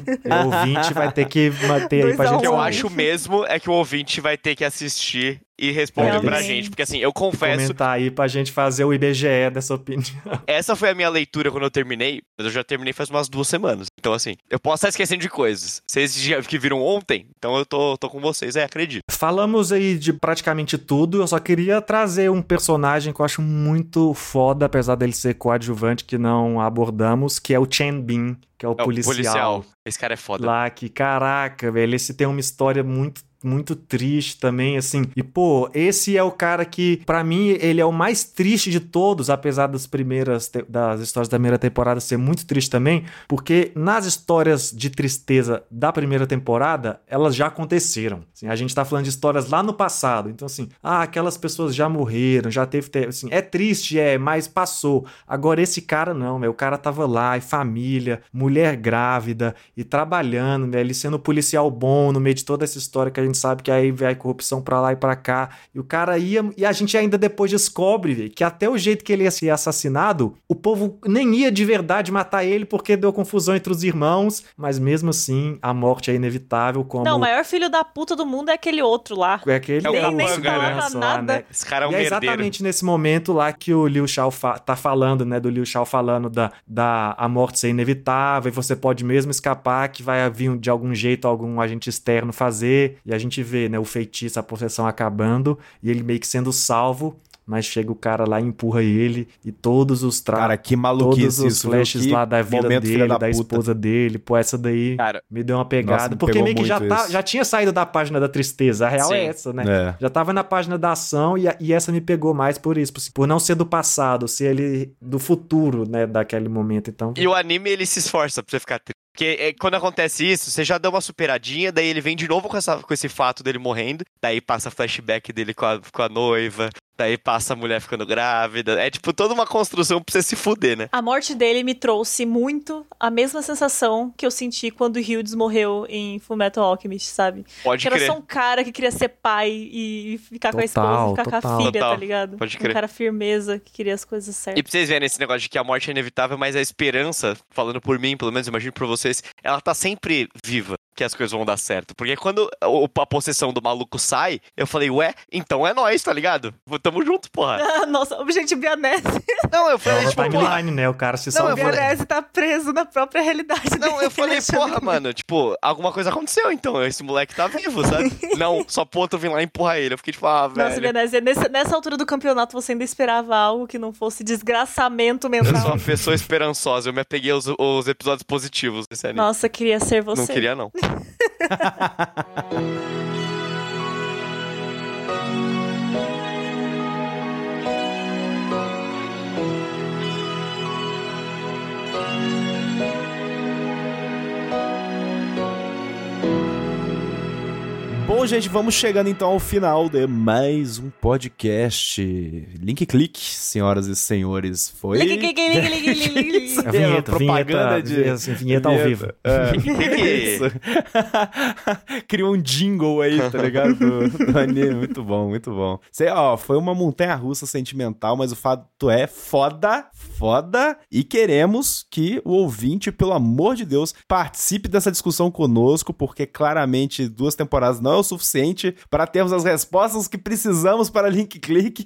O ouvinte vai ter que manter aí pra gente. O que eu acho mesmo é que o ouvinte vai ter que assistir e responder pra gente. Porque assim, eu confesso... Comentar aí pra gente fazer o IBGE dessa opinião. Essa foi a minha leitura quando eu terminei, mas eu já terminei faz umas 2 semanas. Então assim, eu posso estar esquecendo de coisas. Vocês já que viram ontem, então eu tô com vocês, acredito. Falamos aí de praticamente tudo, eu só queria trazer um personagem que eu acho muito foda, apesar dele ser coadjuvante, que não abordamos, que é o Chen Bin, que é o policial. Esse cara é foda. Lá que, caraca, velho, esse tem uma história muito triste também, assim. E, pô, esse é o cara que, pra mim, ele é o mais triste de todos, apesar das histórias da primeira temporada ser muito triste também, porque nas histórias de tristeza da primeira temporada, elas já aconteceram. Assim, a gente tá falando de histórias lá no passado. Então, assim, aquelas pessoas já morreram, já teve... Assim, é triste, mas passou. Agora, esse cara não, o cara tava lá, e família, mulher grávida, e trabalhando, ele sendo policial bom no meio de toda essa história que a gente sabe que aí vai corrupção pra lá e pra cá, e o cara ia, e a gente ainda depois descobre, véio, que até o jeito que ele ia ser assassinado, o povo nem ia de verdade matar ele porque deu confusão entre os irmãos, mas mesmo assim, a morte é inevitável. Como... Não, o maior filho da puta do mundo é aquele outro lá. É aquele nem nada. Né? Esse cara é um e é exatamente nesse momento lá que o Liu Shao tá falando, né, do Liu Shao falando da a morte ser inevitável, e você pode mesmo escapar, que vai vir de algum jeito algum agente externo fazer, e a gente vê, né, o feitiço, a possessão acabando, e ele meio que sendo salvo, mas chega o cara lá e empurra ele, e todos os Cara, que maluquice todos os flashes lá da vida dele, da esposa dele, pô, essa daí me deu uma pegada, porque meio que já tinha saído da página da tristeza, a real é essa, né? Já tava na página da ação, e essa me pegou mais por isso, por não ser do passado, ser ele do futuro, né, daquele momento, então... E o anime, ele se esforça pra você ficar triste. Porque quando acontece isso, você já deu uma superadinha, daí ele vem de novo com esse fato dele morrendo, daí passa flashback dele com a noiva, daí passa a mulher ficando grávida. É tipo toda uma construção pra você se fuder, né? A morte dele me trouxe muito a mesma sensação que eu senti quando o Hughes morreu em Fullmetal Alchemist, sabe? Pode crer. Era só um cara que queria ser pai e ficar com a esposa, e ficar com a filha, tá ligado? Pode crer. Um cara firmeza, que queria as coisas certas. E pra vocês verem esse negócio de que a morte é inevitável, mas a esperança, falando por mim, pelo menos imagino por vocês, ela tá sempre viva, que as coisas vão dar certo. Porque quando a possessão do maluco sai, eu falei, ué, então é nóis, tá ligado? Tamo junto, porra. Nossa, o gente, Bianese. Não, eu falei, tipo, timeline, né? O cara se salvou. O Bianese tá preso na própria realidade. Não, eu falei, porra, mano, tipo, alguma coisa aconteceu, então. Esse moleque tá vivo, sabe? Não, só ponto eu vim lá empurrar ele. Eu fiquei tipo, velho. Nossa, Bianese, nessa altura do campeonato você ainda esperava algo que não fosse desgraçamento mental. Eu sou uma pessoa esperançosa, eu me apeguei aos episódios positivos desse anime. Nossa, queria ser você. Não queria, não. Bom, gente, vamos chegando então ao final de mais um podcast. Link clique, senhoras e senhores. Foi. Propaganda vinheta ao vivo. Isso. Criou um jingle aí, tá ligado? Do anime. Muito bom, muito bom. Foi uma montanha-russa sentimental, mas o fato é foda. E queremos que o ouvinte, pelo amor de Deus, participe dessa discussão conosco, porque claramente 2 temporadas não é o suficiente para termos as respostas que precisamos para Link Click.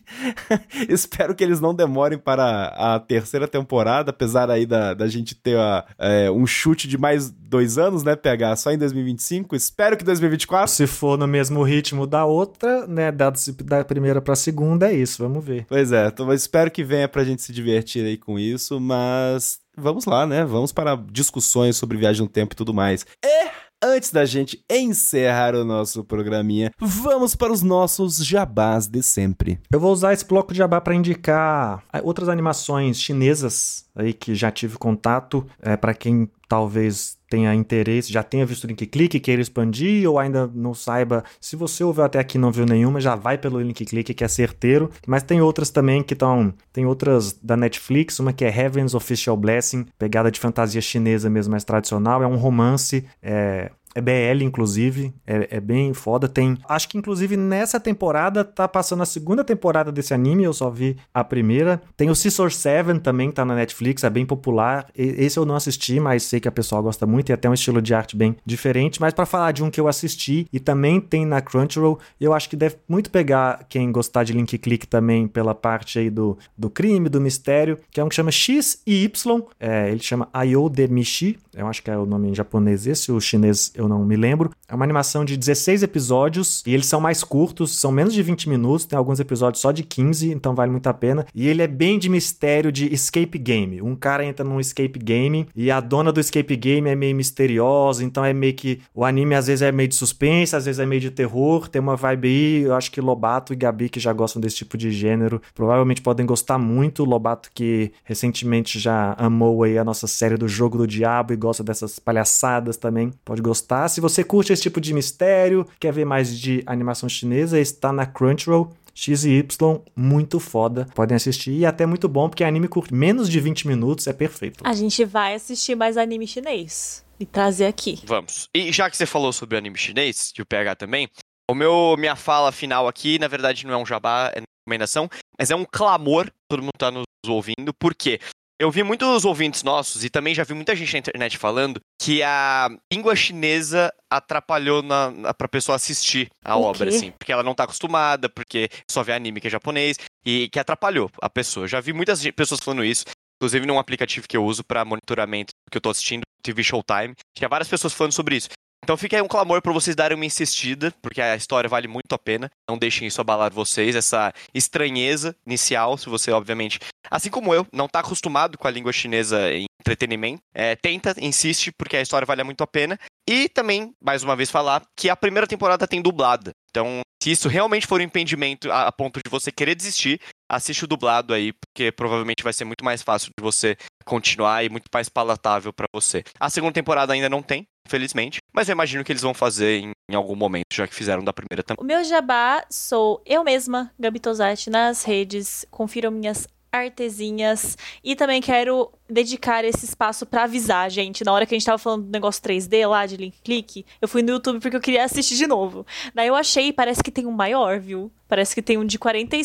Espero que eles não demorem para a terceira temporada, apesar aí da gente ter um chute de mais 2 anos, né, PH? Só em 2025. Espero que 2024. Se for no mesmo ritmo da outra, né, da primeira pra segunda, é isso, vamos ver. Pois é, então eu espero que venha pra gente se divertir aí com isso, mas vamos lá, né? Vamos para discussões sobre viagem no tempo e tudo mais. Antes da gente encerrar o nosso programinha, vamos para os nossos jabás de sempre. Eu vou usar esse bloco de jabá para indicar outras animações chinesas aí que já tive contato, para quem talvez tenha interesse, já tenha visto o Link Click, queira expandir ou ainda não saiba. Se você ouviu até aqui e não viu nenhuma, já vai pelo Link Click, que é certeiro. Mas tem outras também que estão... Tem outras da Netflix, uma que é Heaven's Official Blessing, pegada de fantasia chinesa mesmo, mais tradicional. É um romance, é BL, inclusive, é bem foda. Acho que, inclusive, nessa temporada tá passando a segunda temporada desse anime, eu só vi a primeira. Tem o Scissor 7 também, que tá na Netflix, é bem popular. Esse eu não assisti, mas sei que a pessoa gosta muito, e até um estilo de arte bem diferente. Mas pra falar de um que eu assisti, e também tem na Crunchyroll, eu acho que deve muito pegar quem gostar de Link Click também, pela parte aí do crime, do mistério, que é um que chama X e Y, ele chama Ayo de Mishi, eu acho que é o nome em japonês esse, o chinês eu não me lembro. É uma animação de 16 episódios e eles são mais curtos, são menos de 20 minutos, tem alguns episódios só de 15, então vale muito a pena. E ele é bem de mistério, de escape game. Um cara entra num escape game e a dona do escape game é meio misteriosa, então é meio que... O anime às vezes é meio de suspense, às vezes é meio de terror, tem uma vibe aí, eu acho que Lobato e Gabi, que já gostam desse tipo de gênero, provavelmente podem gostar muito. Lobato, que recentemente já amou aí a nossa série do Jogo do Diabo e gosta dessas palhaçadas também, pode gostar. Se você curte esse tipo de mistério, quer ver mais de animação chinesa, está na Crunchyroll. X e Y, muito foda. Podem assistir e até muito bom, porque anime curto menos de 20 minutos, é perfeito. A gente vai assistir mais anime chinês e trazer aqui. Vamos. E já que você falou sobre anime chinês, e o PH também, minha fala final aqui, na verdade não é um jabá, é uma recomendação, mas é um clamor, todo mundo tá nos ouvindo, por quê? Eu vi muitos ouvintes nossos e também já vi muita gente na internet falando que a língua chinesa atrapalhou pra pessoa assistir a obra, assim. Porque ela não tá acostumada, porque só vê anime que é japonês, e que atrapalhou a pessoa. Já vi muitas pessoas falando isso, inclusive num aplicativo que eu uso pra monitoramento que eu tô assistindo, TV Showtime. Tinha várias pessoas falando sobre isso. Então fica aí um clamor pra vocês darem uma insistida, porque a história vale muito a pena. Não deixem isso abalar vocês, essa estranheza inicial, se você, obviamente, assim como eu, não tá acostumado com a língua chinesa em entretenimento. Insiste, porque a história vale muito a pena. E também, mais uma vez, falar que a primeira temporada tem dublada. Então, se isso realmente for um impedimento a ponto de você querer desistir, assiste o dublado aí, porque provavelmente vai ser muito mais fácil de você continuar e muito mais palatável pra você. A segunda temporada ainda não tem, infelizmente, mas eu imagino que eles vão fazer em algum momento, já que fizeram da primeira também. O meu jabá sou eu mesma, Gabi Tosati, nas redes. Confiram minhas artezinhas. E também quero dedicar esse espaço pra avisar, gente. Na hora que a gente tava falando do negócio 3D lá, de Link Click, eu fui no YouTube porque eu queria assistir de novo. Daí eu achei, parece que tem um maior, viu? Parece que tem um de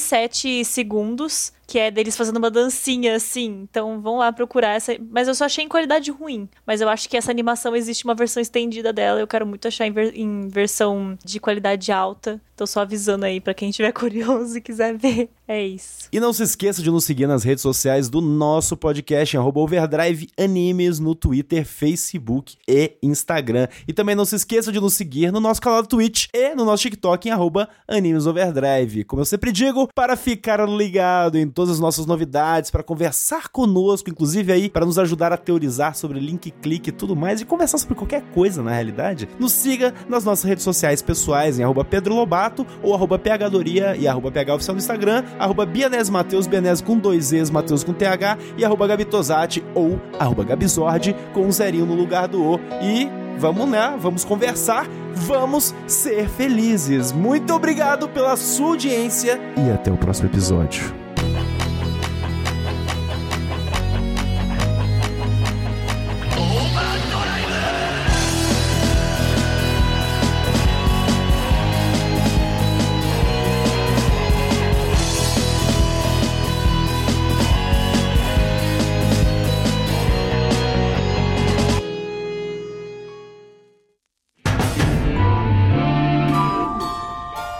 47 segundos, que é deles fazendo uma dancinha, assim. Então, vão lá procurar essa. Mas eu só achei em qualidade ruim. Mas eu acho que essa animação, existe uma versão estendida dela. Eu quero muito achar em versão de qualidade alta. Tô só avisando aí pra quem tiver curioso e quiser ver. É isso. E não se esqueça de nos seguir nas redes sociais do nosso podcast, @Overdrive Animes, no Twitter, Facebook e Instagram. E também não se esqueça de nos seguir no nosso canal do Twitch e no nosso TikTok em @AnimesOverdrive. Como eu sempre digo, para ficar ligado em todas as nossas novidades, para conversar conosco, inclusive aí, para nos ajudar a teorizar sobre Link Click e tudo mais, e conversar sobre qualquer coisa, na realidade, nos siga nas nossas redes sociais pessoais, em @Pedro Lobato, ou @PHDoria e @PHOficial no Instagram, @Bianese Mateus, Bianese com 2 E's, Mateus com TH, e @Gabi Tosati, ou @Gabizord, com um zerinho no lugar do O. E vamos lá, vamos conversar, vamos ser felizes. Muito obrigado pela sua audiência e até o próximo episódio.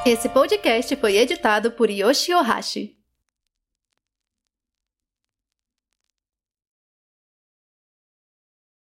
Esse podcast foi editado por Yoshi Ohashi.